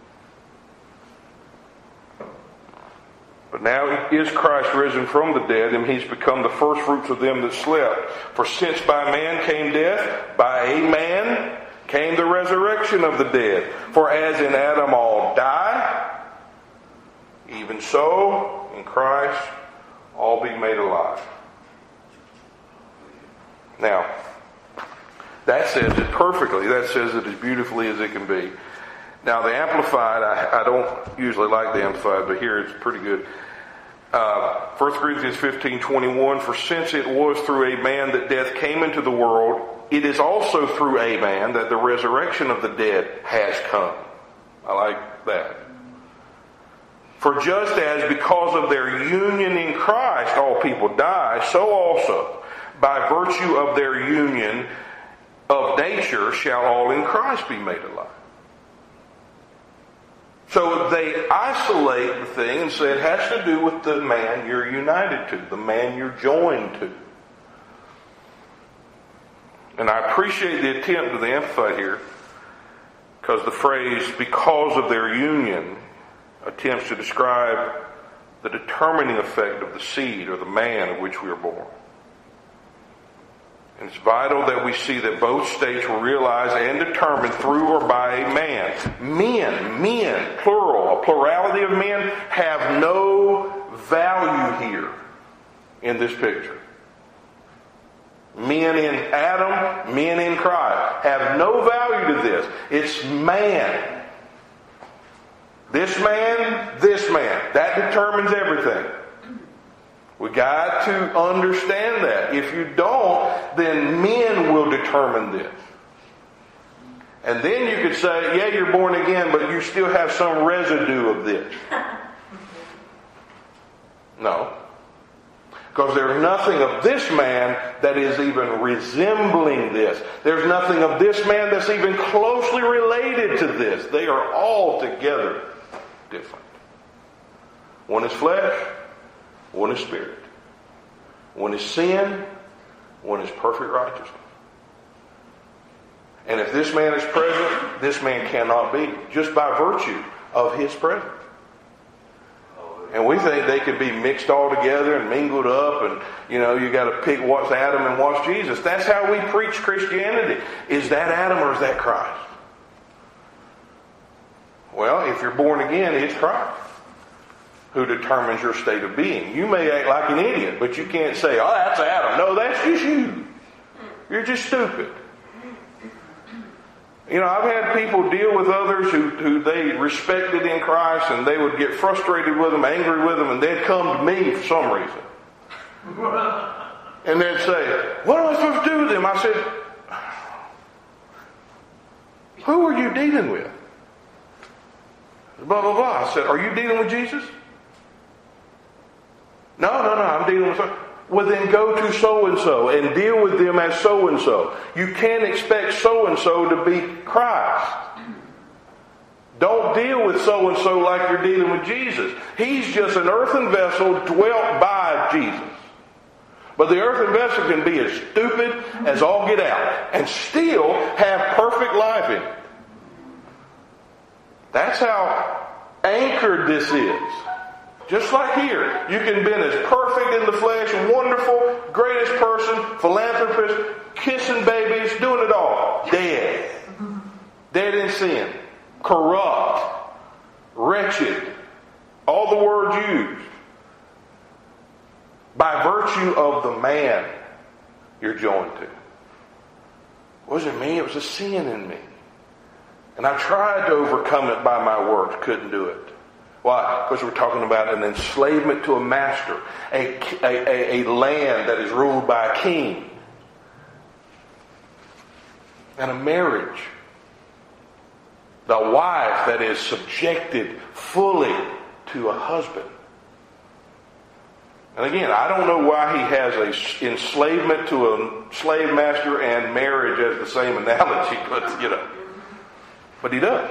But now is Christ risen from the dead, and he's become the first fruits of them that slept. For since by man came death, by a man came the resurrection of the dead. For as in Adam all die, even so in Christ all be made alive. Now, that says it perfectly. That says it as beautifully as it can be. Now, the Amplified, I, I don't usually like the Amplified, but here it's pretty good. Uh, First Corinthians fifteen twenty-one, for since it was through a man that death came into the world, it is also through a man that the resurrection of the dead has come. I like that. For just as because of their union in Christ all people die, so also by virtue of their union of nature shall all in Christ be made alive. So they isolate the thing and say it has to do with the man you're united to, the man you're joined to. And I appreciate the attempt of the Amplified here, because the phrase, because of their union, attempts to describe the determining effect of the seed or the man of which we are born. And it's vital that we see that both states were realized and determined through or by a man. Men, men, plural, a plurality of men have no value here in this picture. Men in Adam, men in Christ have no value to this. It's man. This man, this man. That determines everything. We got to understand that. If you don't, then men will determine this. And then you could say, yeah, you're born again, but you still have some residue of this. No. Because there's nothing of this man that is even resembling this. There's nothing of this man that's even closely related to this. They are all together different. One is flesh, one is spirit. One is sin, one is perfect righteousness. And if this man is present, this man cannot be, just by virtue of his presence. And we think they could be mixed all together and mingled up, and you know, you got to pick what's Adam and what's Jesus. That's how we preach Christianity. Is that Adam or is that Christ? Well, if you're born again, it's Christ who determines your state of being. You may act like an idiot, but you can't say, oh, that's Adam. No, that's just you. You're just stupid. You know, I've had people deal with others who, who they respected in Christ, and they would get frustrated with them, angry with them, and they'd come to me for some reason. And they'd say, what am I supposed to do with them? I said, who are you dealing with? Blah, blah, blah. I said, are you dealing with Jesus? No, no, no, I'm dealing with someone. Well, then go to so-and-so and deal with them as so-and-so. You can't expect so-and-so to be Christ. Don't deal with so-and-so like you're dealing with Jesus. He's just an earthen vessel dwelt by Jesus. But the earthen vessel can be as stupid as all get out and still have perfect life in it. That's how anchored this is. Just like here, you can be as perfect in the flesh, wonderful, greatest person, philanthropist, kissing babies, doing it all. Dead. Dead in sin. Corrupt. Wretched. All the words used. By virtue of the man you're joined to. It wasn't me, it was a sin in me. And I tried to overcome it by my works, couldn't do it. Why? Because we're talking about an enslavement to a master, a, a, a, a land that is ruled by a king, and a marriage. The wife that is subjected fully to a husband. And again, I don't know why he has a enslavement to a slave master and marriage as the same analogy, but you know, but he does.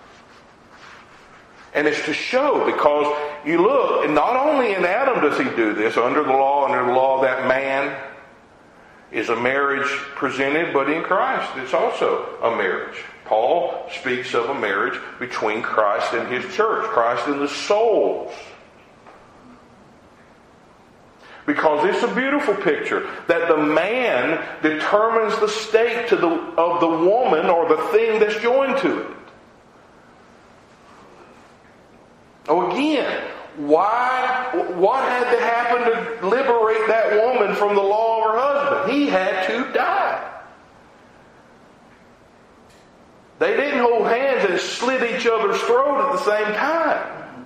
And it's to show, because you look, and not only in Adam does he do this, under the law, under the law that man is a marriage presented, but in Christ it's also a marriage. Paul speaks of a marriage between Christ and his church, Christ and the souls. Because it's a beautiful picture that the man determines the state to the, of the woman or the thing that's joined to it. Oh, again, why, what had to happen to liberate that woman from the law of her husband? He had to die. They didn't hold hands and slit each other's throat at the same time.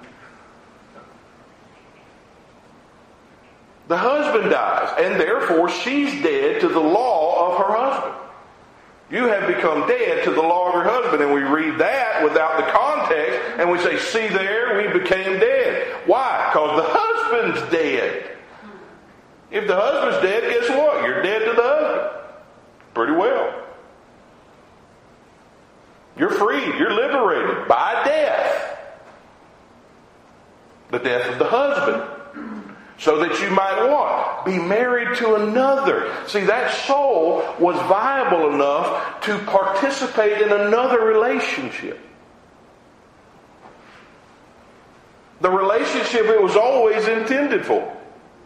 The husband dies, and therefore she's dead to the law of her husband. You have become dead to the law of your husband. And we read that without the context, and we say, see there, we became dead. Why? Because the husband's dead. If the husband's dead, guess what? You're dead to the husband. Pretty well. You're freed. You're liberated by death. The death of the husband. So that you might what? Be married to another. See, that soul was viable enough to participate in another relationship. The relationship it was always intended for.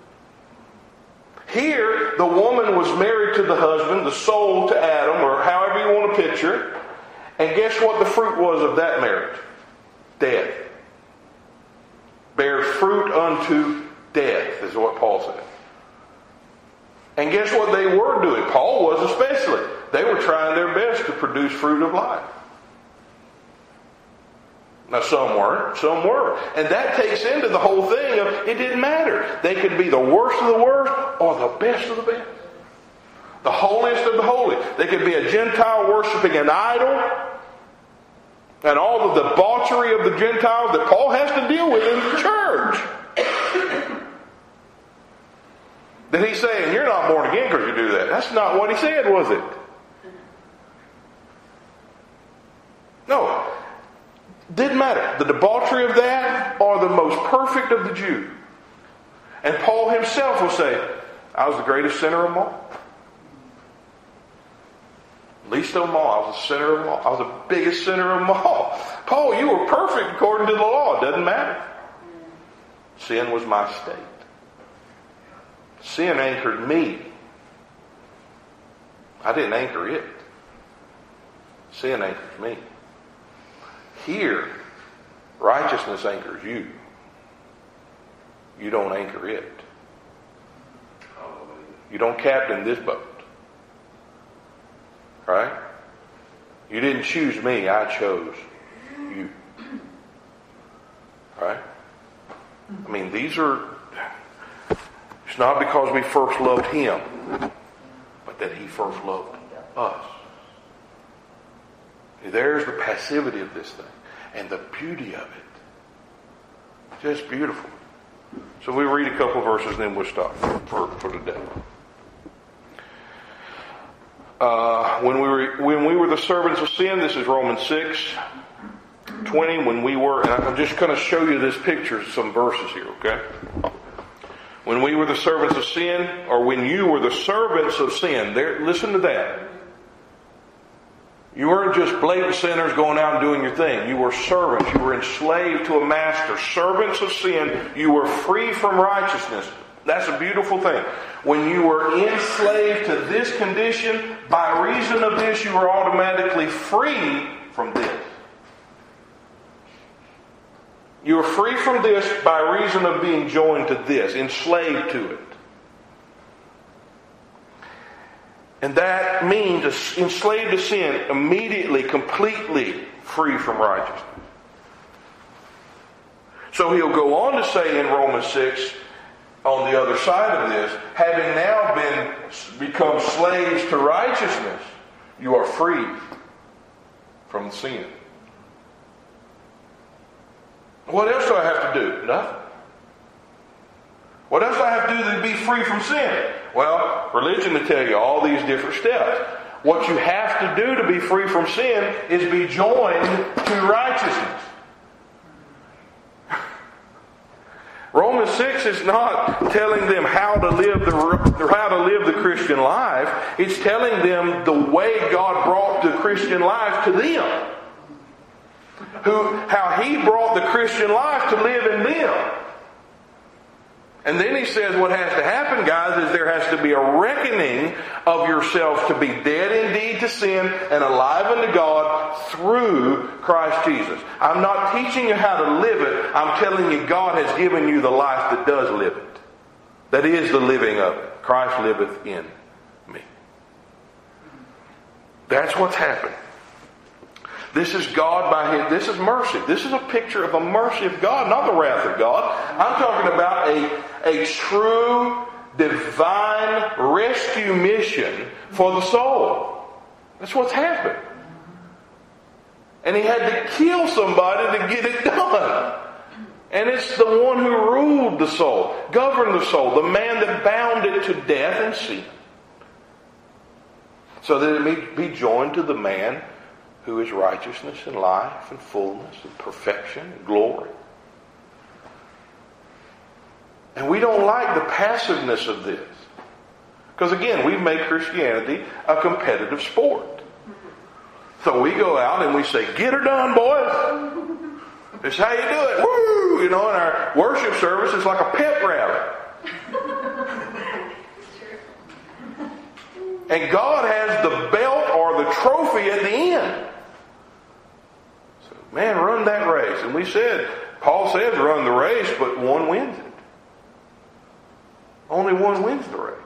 Here, the woman was married to the husband, the soul to Adam, or however you want to picture. And guess what the fruit was of that marriage? Death. Bear fruit unto death, is what Paul said. And guess what they were doing? Paul was especially. They were trying their best to produce fruit of life. Now some weren't, some were. And that takes into the whole thing of it didn't matter. They could be the worst of the worst or the best of the best. The holiest of the holy. They could be a Gentile worshiping an idol and all of the debauchery of the Gentiles that Paul has to deal with in the church. Then he's saying, you're not born again because you do that. That's not what he said, was it? No. Didn't matter. The debauchery of that or the most perfect of the Jew. And Paul himself will say, I was the greatest sinner of them all. Least of them all. I was the sinner of them all. I was the biggest sinner of them all. Paul, you were perfect according to the law. It doesn't matter. Sin was my state. Sin anchored me. I didn't anchor it. Sin anchored me. Here, righteousness anchors you. You don't anchor it. You don't captain this boat. Right? You didn't choose me, I chose you. Right? I mean, these are, it's not because we first loved him, but that he first loved us. There's the passivity of this thing and the beauty of it. Just beautiful. So we read a couple of verses and then we'll stop for, for today. Uh, when we were when we were the servants of sin, this is Romans six twenty. When we were, and I'm just going to show you this picture, some verses here, okay? When we were the servants of sin, or when you were the servants of sin, there, listen to that. You weren't just blatant sinners going out and doing your thing. You were servants. You were enslaved to a master. Servants of sin. You were free from righteousness. That's a beautiful thing. When you were enslaved to this condition, by reason of this, you were automatically free from this. You were free from this by reason of being joined to this, enslaved to it. And that means enslaved to sin, immediately, completely free from righteousness. So he'll go on to say in Romans six, on the other side of this, having now been become slaves to righteousness, you are free from sin. What else do I have to do? Nothing. What else do I have to do to be free from sin? Well, religion will tell you all these different steps. What you have to do to be free from sin is be joined to righteousness. Romans six is not telling them how to live the how to live the Christian life. It's telling them the way God brought the Christian life to them. Who, how He brought the Christian life to live in them. And then he says what has to happen, guys, is there has to be a reckoning of yourselves to be dead indeed to sin and alive unto God through Christ Jesus. I'm not teaching you how to live it. I'm telling you God has given you the life that does live it. That is the living of it. Christ liveth in me. That's what's happened. This is God by His, this is mercy. This is a picture of the mercy of God, not the wrath of God. I'm talking about a, a true divine rescue mission for the soul. That's what's happened. And He had to kill somebody to get it done. And it's the one who ruled the soul, governed the soul, the man that bound it to death and sin. So that it may be joined to the man who is righteousness and life and fullness and perfection and glory. And we don't like the passiveness of this. Because again, we've made Christianity a competitive sport. So we go out and we say, get her done, boys. It's how you do it. Woo! You know, in our worship service, it's like a pep rally. And God has the belt or the trophy at the end. So, man, run that race. And we said, Paul says run the race, but one wins it. Only one wins the race.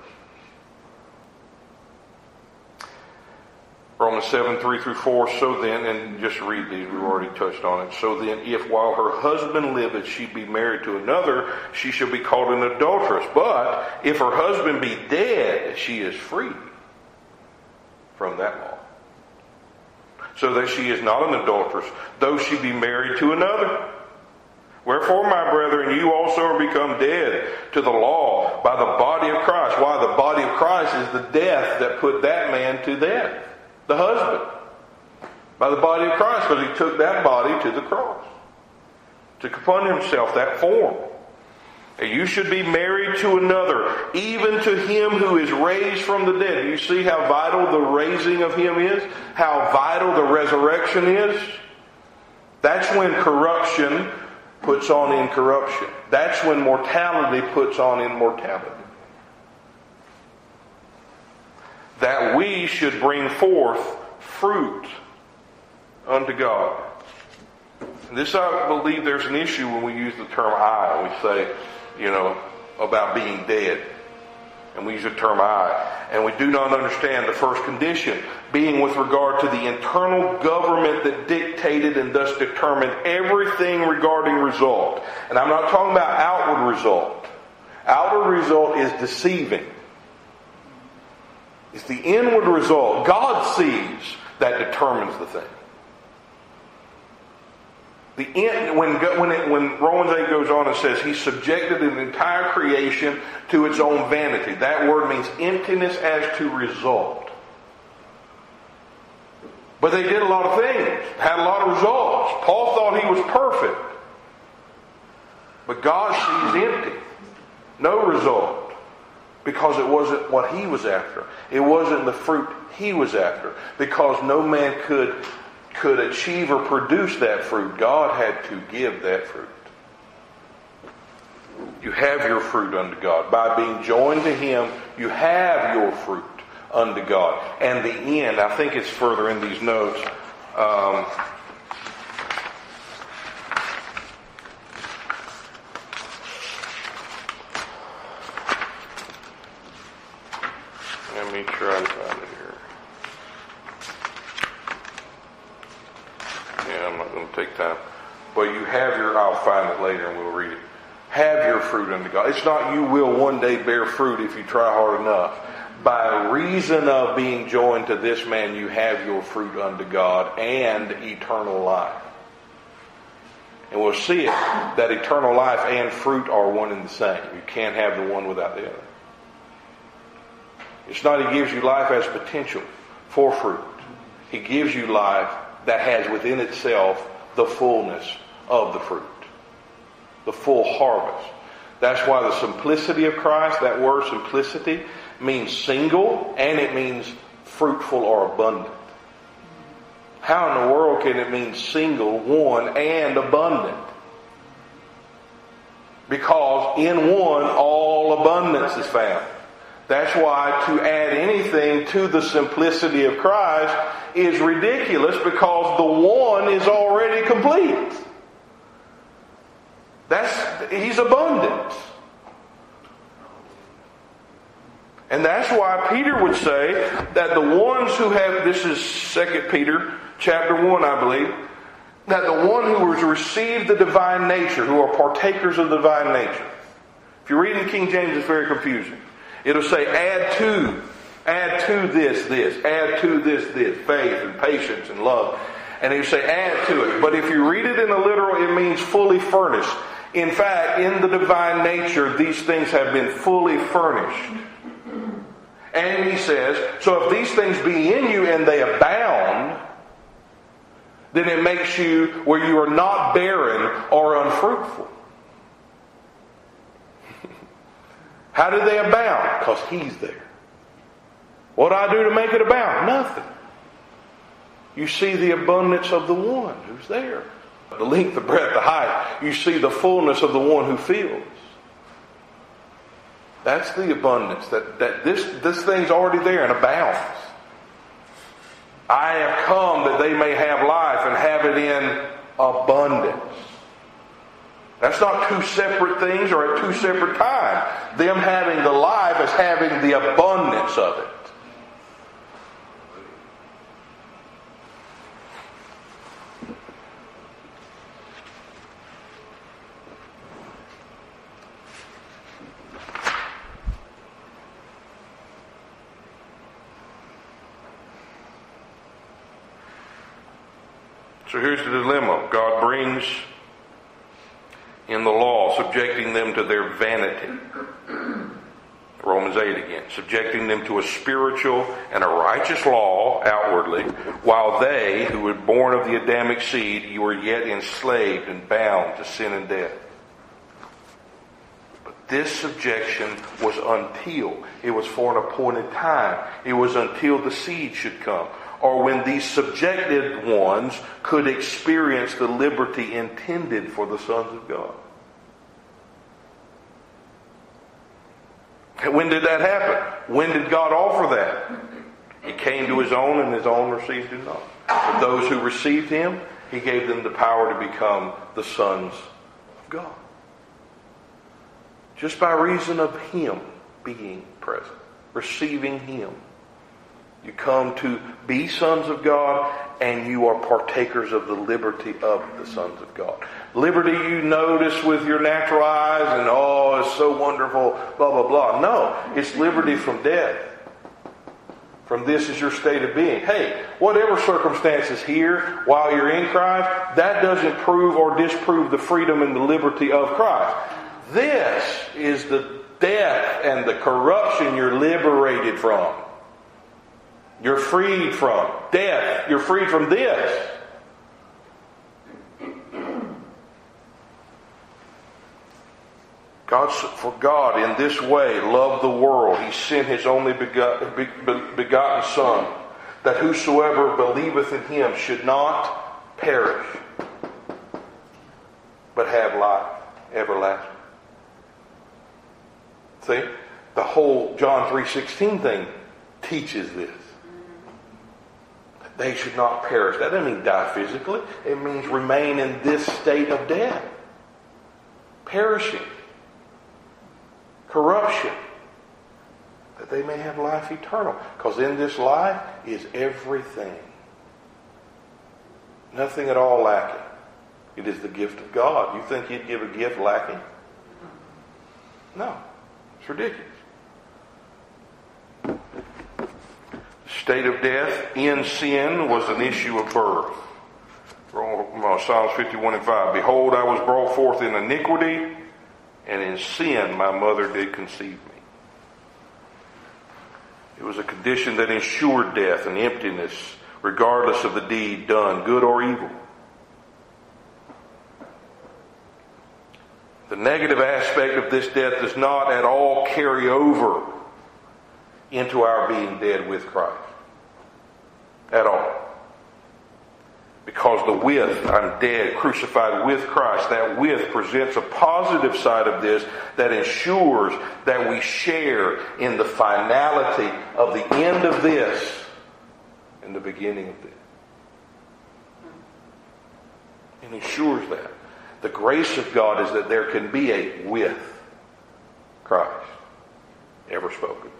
Romans seven, three through four, so then, and just read these, we've already touched on it. So then, if while her husband liveth she be married to another, she shall be called an adulteress. But if her husband be dead, she is free from that law. So that she is not an adulteress, though she be married to another. Wherefore, my brethren, you also are become dead to the law by the body of Christ. Why? The body of Christ is the death that put that man to death. The husband. By the body of Christ, because he took that body to the cross. Took upon himself that form. And you should be married to another, even to him who is raised from the dead. You see how vital the raising of him is? How vital the resurrection is? That's when corruption puts on incorruption. That's when mortality puts on immortality. That we should bring forth fruit unto God. And this, I believe there's an issue when we use the term I. We say, you know, about being dead. And we use the term I. And we do not understand the first condition being with regard to the internal government that dictated and thus determined everything regarding result. And I'm not talking about outward result. Outward result is deceiving. It's the inward result. God sees that determines the thing. The end, when when, it, when Romans eight goes on and says He subjected an entire creation to its own vanity. That word means emptiness as to result. But they did a lot of things, had a lot of results. Paul thought he was perfect. But God sees empty. No result. Because it wasn't what he was after. It wasn't the fruit he was after. Because no man could could achieve or produce that fruit. God had to give that fruit. You have your fruit unto God. By being joined to Him, you have your fruit unto God. And the end, I think it's further in these notes. Um, let me try and find it here. Yeah, I'm not going to take time. But you have your, I'll find it later and we'll read it. Have your fruit unto God. It's not you will one day bear fruit if you try hard enough. By reason of being joined to this man, you have your fruit unto God and eternal life. And we'll see it, that eternal life and fruit are one and the same. You can't have the one without the other. It's not He gives you life as potential for fruit. He gives you life that has within itself the fullness of the fruit. The full harvest. That's why the simplicity of Christ, that word simplicity, means single and it means fruitful or abundant. How in the world can it mean single, one, and abundant? Because in one, all abundance is found. That's why to add anything to the simplicity of Christ is ridiculous, because the one is already complete. That's, He's abundant. And that's why Peter would say that the ones who have, this is Second Peter chapter one, I believe, that the one who has received the divine nature, who are partakers of the divine nature. If you read in King James, it's very confusing. It'll say add to, add to this, this, add to this, this, faith and patience and love. And it'll say add to it. But if you read it in the literal, it means fully furnished. In fact, in the divine nature, these things have been fully furnished. And he says, so if these things be in you and they abound, then it makes you where you are not barren or unfruitful. How do they abound? Because He's there. What do I do to make it abound? Nothing. You see the abundance of the one who's there. The length, the breadth, the height. You see the fullness of the one who fills. That's the abundance. That, that this, this thing's already there and abounds. I have come that they may have life and have it in abundance. That's not two separate things or at two separate times. Them having the life is having the abundance of it. So here's the dilemma. God brings in the law, subjecting them to their vanity. Romans eight again. Subjecting them to a spiritual and a righteous law outwardly, while they, who were born of the Adamic seed, you were yet enslaved and bound to sin and death. But this subjection was until, it was for an appointed time. It was until the seed should come, or when these subjected ones could experience the liberty intended for the sons of God. When did that happen? When did God offer that? He came to His own, and His own received Him not. But those who received Him, He gave them the power to become the sons of God. Just by reason of Him being present. Receiving Him. You come to be sons of God, and you are partakers of the liberty of the sons of God. Liberty you notice with your natural eyes, and oh, it's so wonderful, blah, blah, blah. No, it's liberty from death. From this is your state of being. Hey, whatever circumstances here while you're in Christ, that doesn't prove or disprove the freedom and the liberty of Christ. This is the death and the corruption you're liberated from. You're freed from death. You're freed from this. God, for God in this way loved the world. He sent His only begotten Son, that whosoever believeth in Him should not perish, but have life everlasting. See, the whole John three sixteen thing teaches this. They should not perish. That doesn't mean die physically. It means remain in this state of death. Perishing. Corruption. That they may have life eternal. Because in this life is everything. Nothing at all lacking. It is the gift of God. You think He'd give a gift lacking? No. It's ridiculous. State of death in sin was an issue of birth. Psalms fifty-one and five. Behold, I was brought forth in iniquity, and in sin my mother did conceive me. It was a condition that ensured death and emptiness, regardless of the deed done, good or evil. The negative aspect of this death does not at all carry over into our being dead with Christ. At all. Because the with, I'm dead, crucified with Christ, that with presents a positive side of this that ensures that we share in the finality of the end of this and the beginning of this. It ensures that. The grace of God is that there can be a with Christ ever spoken.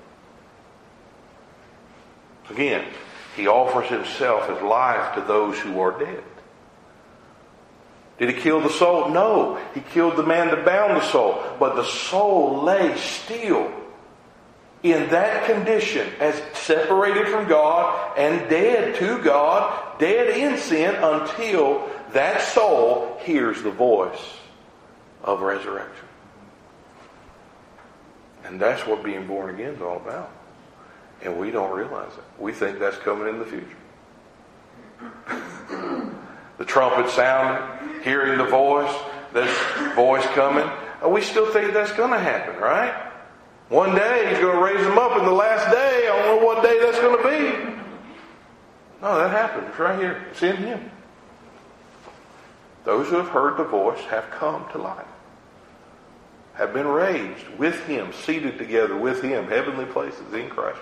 Again, He offers Himself as life to those who are dead. Did He kill the soul? No. He killed the man that bound the soul. But the soul lay still in that condition as separated from God and dead to God, dead in sin, until that soul hears the voice of resurrection. And that's what being born again is all about. And we don't realize it. We think that's coming in the future. The trumpet sounding, hearing the voice, this voice coming. We still think that's going to happen, right? One day He's going to raise them up in the last day. I don't know what day that's going to be. No, that happened. It's right here. It's in Him. Those who have heard the voice have come to life. Have been raised with Him, seated together with Him, heavenly places in Christ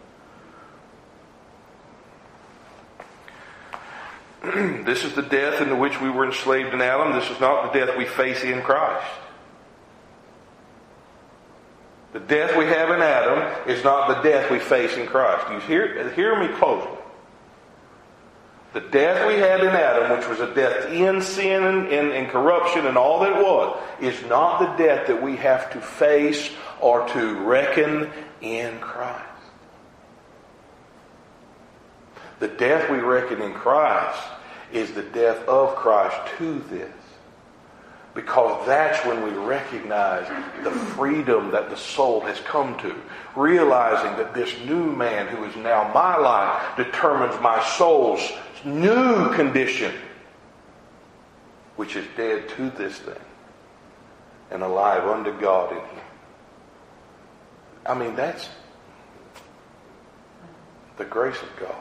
Jesus. This is the death into which we were enslaved in Adam. This is not the death we face in Christ. The death we have in Adam is not the death we face in Christ. You hear, hear me closely. The death we had in Adam, which was a death in sin and, and, and corruption and all that it was, is not the death that we have to face or to reckon in Christ. The death we reckon in Christ is the death of Christ to this. Because that's when we recognize the freedom that the soul has come to. Realizing that this new man who is now my life determines my soul's new condition, which is dead to this thing and alive unto God in Him. I mean, that's the grace of God.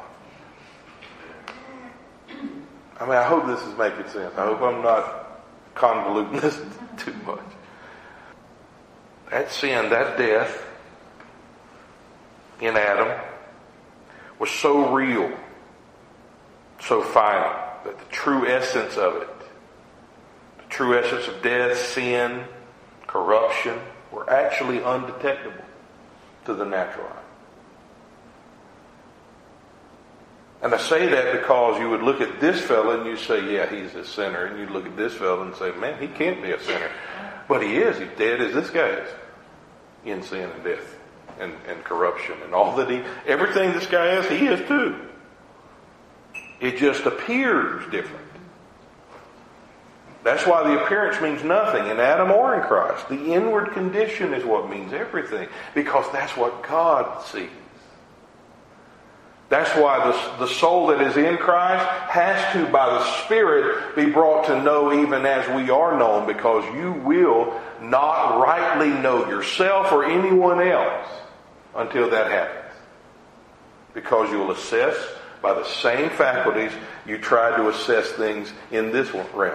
I mean, I hope this is making sense. I hope I'm not convoluting this too much. That sin, that death in Adam was so real, so final, that the true essence of it, the true essence of death, sin, corruption, were actually undetectable to the natural eye. And I say that because you would look at this fellow and you say, yeah, he's a sinner. And you look at this fellow and say, man, he can't be a sinner. But he is. He's dead as this guy is. In sin and death and, and corruption and all that he, everything this guy is, he is too. It just appears different. That's why the appearance means nothing in Adam or in Christ. The inward condition is what means everything, because that's what God sees. That's why the, the soul that is in Christ has to, by the Spirit, be brought to know even as we are known, because you will not rightly know yourself or anyone else until that happens. Because you'll assess by the same faculties you try to assess things in this realm.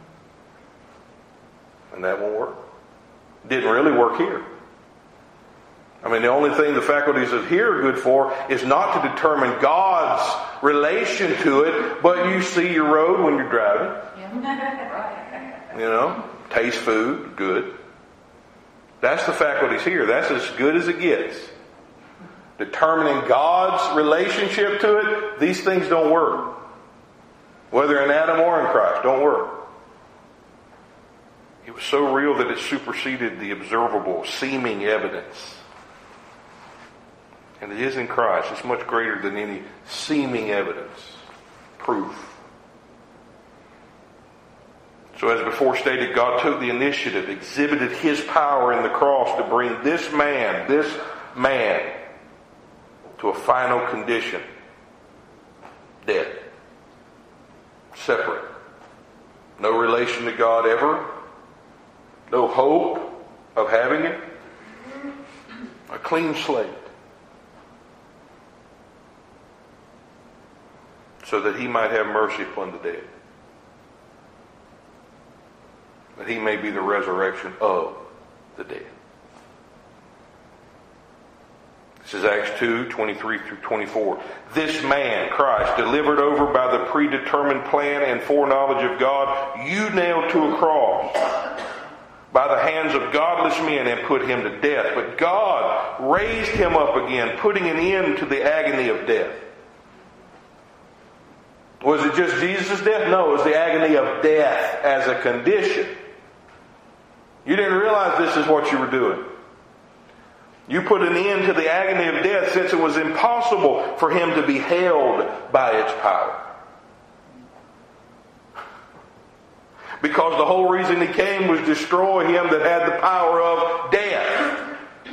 And that won't work. Didn't really work here. I mean, the only thing the faculties of here are good for is not to determine God's relation to it, but you see your road when you're driving. You know, taste food, good. That's the faculties here. That's as good as it gets. Determining God's relationship to it, these things don't work. Whether in Adam or in Christ, don't work. It was so real that it superseded the observable, seeming evidence. And it is in Christ. It's much greater than any seeming evidence, proof. So as before stated, God took the initiative, exhibited His power in the cross to bring this man, this man, to a final condition. Dead. Separate. No relation to God ever. No hope of having it. A clean slate. So that He might have mercy upon the dead. That He may be the resurrection of the dead. This is Acts two, twenty-three through twenty-four. This man, Christ, delivered over by the predetermined plan and foreknowledge of God, you nailed to a cross by the hands of godless men and put Him to death. But God raised Him up again, putting an end to the agony of death. Was it just Jesus' death? No, it was the agony of death as a condition. You didn't realize this is what you were doing. You put an end to the agony of death since it was impossible for Him to be held by its power. Because the whole reason He came was to destroy him that had the power of death.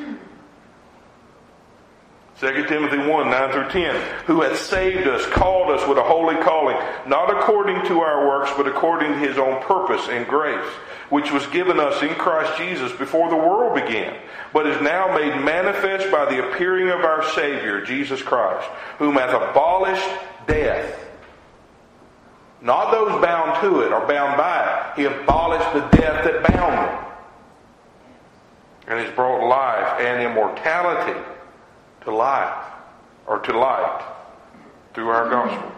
Second Timothy one, nine through ten. Who hath saved us, called us with a holy calling, not according to our works, but according to His own purpose and grace, which was given us in Christ Jesus before the world began, but is now made manifest by the appearing of our Savior, Jesus Christ, whom hath abolished death. Not those bound to it or bound by it. He abolished the death that bound them. And has brought life and immortality to life, or to light, through our gospel.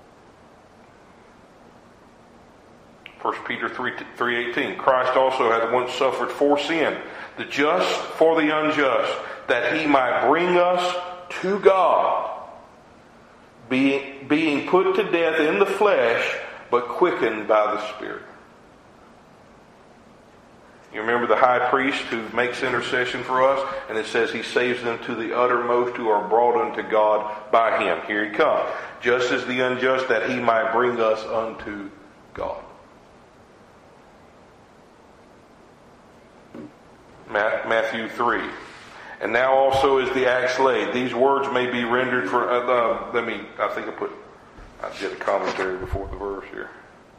First Peter three eighteen. Christ also hath once suffered for sin, the just for the unjust, that He might bring us to God, being, being put to death in the flesh, but quickened by the Spirit. You remember the high priest who makes intercession for us, and it says He saves them to the uttermost who are brought unto God by Him. Here He comes. Just as the unjust, that He might bring us unto God. Matthew three. And now also is the axe laid. These words may be rendered for, uh, uh, let me, I think I put, I did a commentary before the verse here.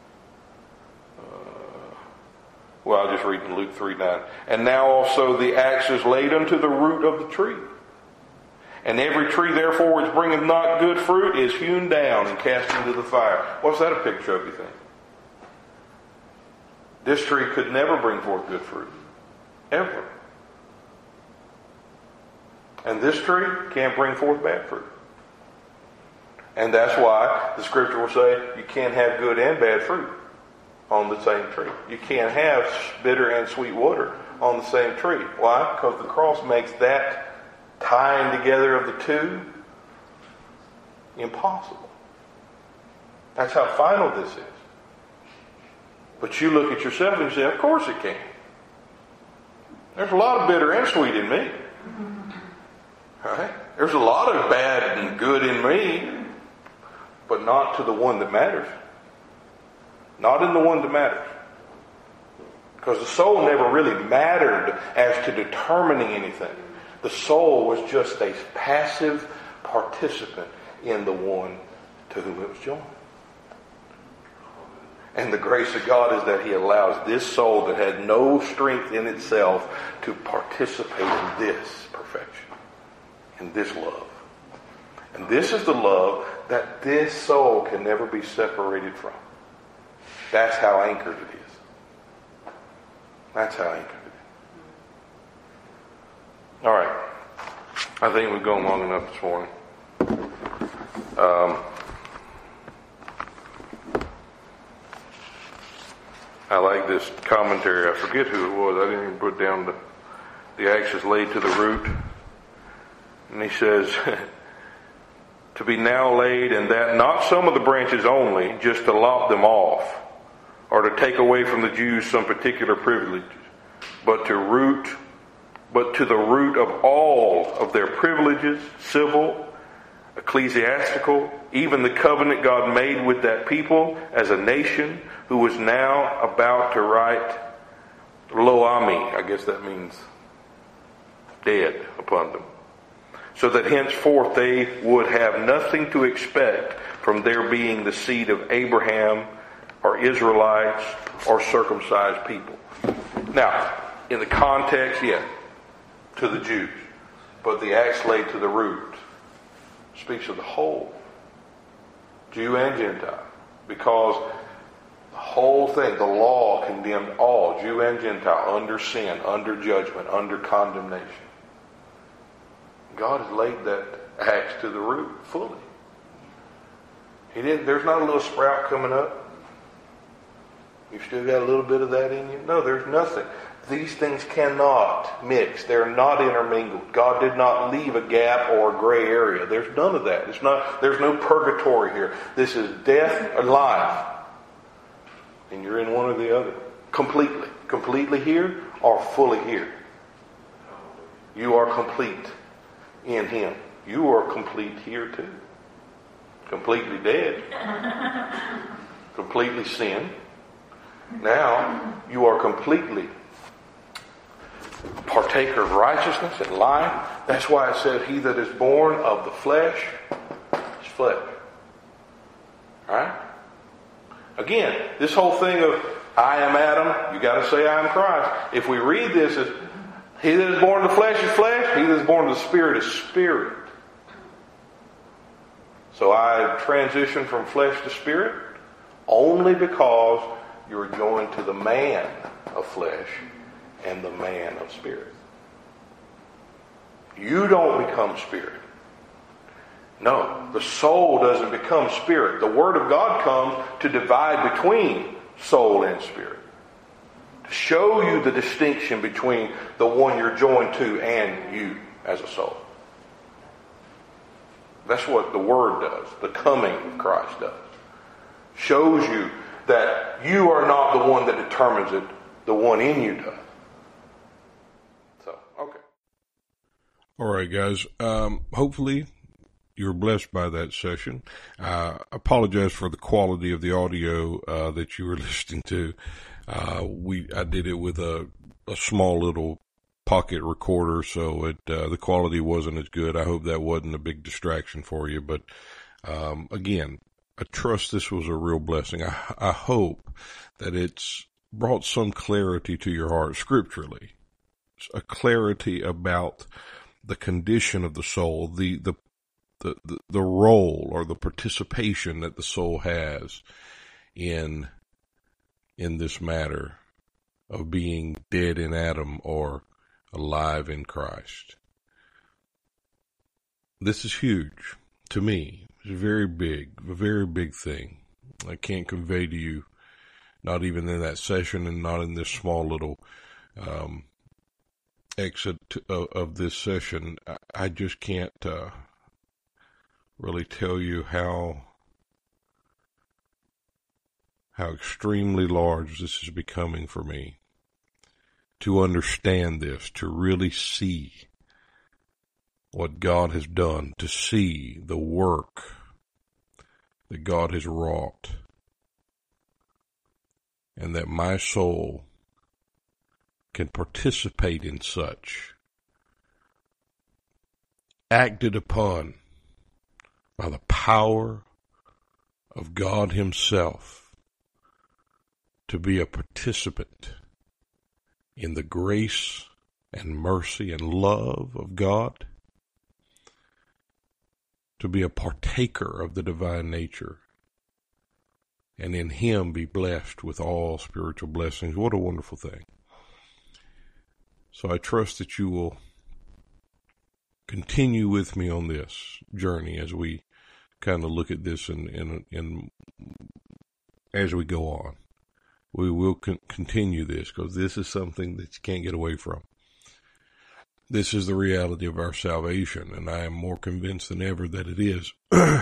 Well, I'll just read in Luke three nine. And now also the axe is laid unto the root of the tree. And every tree therefore which bringeth not good fruit is hewn down and cast into the fire. What's that a picture of, you think? This tree could never bring forth good fruit. Ever. And this tree can't bring forth bad fruit. And that's why the scripture will say you can't have good and bad fruit on the same tree. You can't have bitter and sweet water on the same tree. Why? Because the cross makes that tying together of the two, impossible. That's how final this is. But you look at yourself and you say, of course it can. There's a lot of bitter and sweet in me. Right? There's a lot of bad and good in me, but not to the one that matters. Not in the one that matters. Because the soul never really mattered as to determining anything. The soul was just a passive participant in the one to whom it was joined. And the grace of God is that He allows this soul that had no strength in itself to participate in this perfection, in this love. And this is the love that this soul can never be separated from. That's how anchored it is. That's how anchored it is. All right. I think we've gone long enough this morning. Um, I like this commentary. I forget who it was. I didn't even put down the, the axe is laid to the root. And he says, to be now laid, and that not some of the branches only, just to lop them off, or to take away from the Jews some particular privileges, but to root, but to the root of all of their privileges, civil, ecclesiastical, even the covenant God made with that people as a nation, who was now about to write lo ami, I guess that means dead, upon them, so that henceforth they would have nothing to expect from their being the seed of Abraham or Israelites or circumcised people. Now, in the context, yeah, to the Jews, but the axe laid to the root speaks of the whole, Jew and Gentile, because the whole thing, the law condemned all, Jew and Gentile, under sin, under judgment, under condemnation. God has laid that axe to the root fully. He didn't. There's not a little sprout coming up. You've still got a little bit of that in you. No, there's nothing. These things cannot mix. They're not intermingled. God did not leave a gap or a gray area. There's none of that. It's not. There's no purgatory here. This is death or life. And you're in one or the other. Completely. Completely here or fully here. You are complete in Him. You are complete here too. Completely dead. Completely sin. Now you are completely partaker of righteousness and life. That's why it said, he that is born of the flesh is flesh. Alright? Again, this whole thing of I am Adam, you got to say I am Christ. If we read this as he that is born of the flesh is flesh, he that is born of the spirit is spirit. So I transition from flesh to spirit only because you're joined to the man of flesh and the man of spirit. You don't become spirit. No, the soul doesn't become spirit. The Word of God comes to divide between soul and spirit. To show you the distinction between the one you're joined to and you as a soul. That's what the Word does. The coming of Christ does. Shows you that you are not the one that determines it. The one in you does. So, okay. All right, guys. Um, hopefully you're blessed by that session. Uh, I apologize for the quality of the audio uh, that you were listening to. Uh, we I did it with a, a small little pocket recorder, so it uh, the quality wasn't as good. I hope that wasn't a big distraction for you. But um, again, I trust this was a real blessing. I, I hope that it's brought some clarity to your heart scripturally, a clarity about the condition of the soul, the the the the, the role or the participation that the soul has in in this matter of being dead in Adam or alive in Christ. This is huge to me. It's very big, a very big thing. I can't convey to you, not even in that session and not in this small little um, exit of, of this session, I, I just can't uh, really tell you how how extremely large this is becoming for me. To understand this, to really see what God has done, to see the work that God has wrought, and that my soul can participate in such, acted upon by the power of God Himself, to be a participant in the grace and mercy and love of God, to be a partaker of the divine nature, and in Him be blessed with all spiritual blessings. What a wonderful thing. So I trust that you will continue with me on this journey as we kind of look at this and in, in, in, as we go on. We will con- continue this because this is something that you can't get away from. This is the reality of our salvation, and I am more convinced than ever that it is.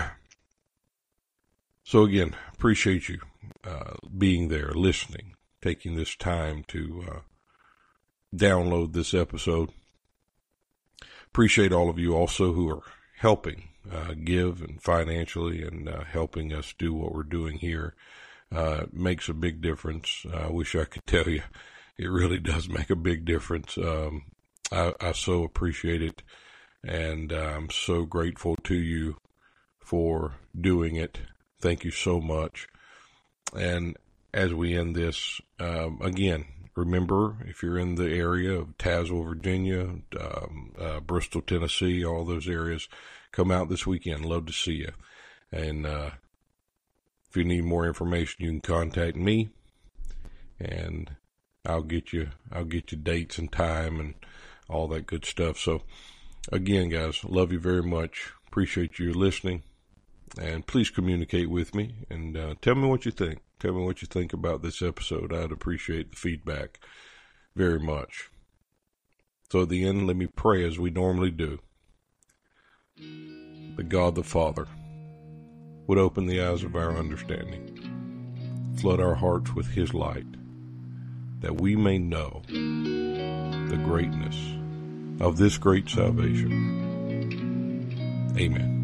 So again, appreciate you uh, being there, listening, taking this time to uh, download this episode. Appreciate all of you also who are helping uh, give and financially and uh, helping us do what we're doing here. Uh, it makes a big difference. I wish I could tell you it really does make a big difference. Um, I, I so appreciate it, and I'm so grateful to you for doing it. Thank you so much. And as we end this, um, again, remember, if you're in the area of Tazewell, Virginia, um, uh, Bristol, Tennessee, all those areas, come out this weekend. Love to see you. And uh, if you need more information, you can contact me, and I'll get you. I'll get you dates and time and all that good stuff. So, again, guys, love you very much. Appreciate you listening, and please communicate with me and uh, tell me what you think. Tell me what you think about this episode. I'd appreciate the feedback very much. So at the end, let me pray as we normally do. That God the Father would open the eyes of our understanding, flood our hearts with His light, that we may know the greatness of this great salvation. Amen.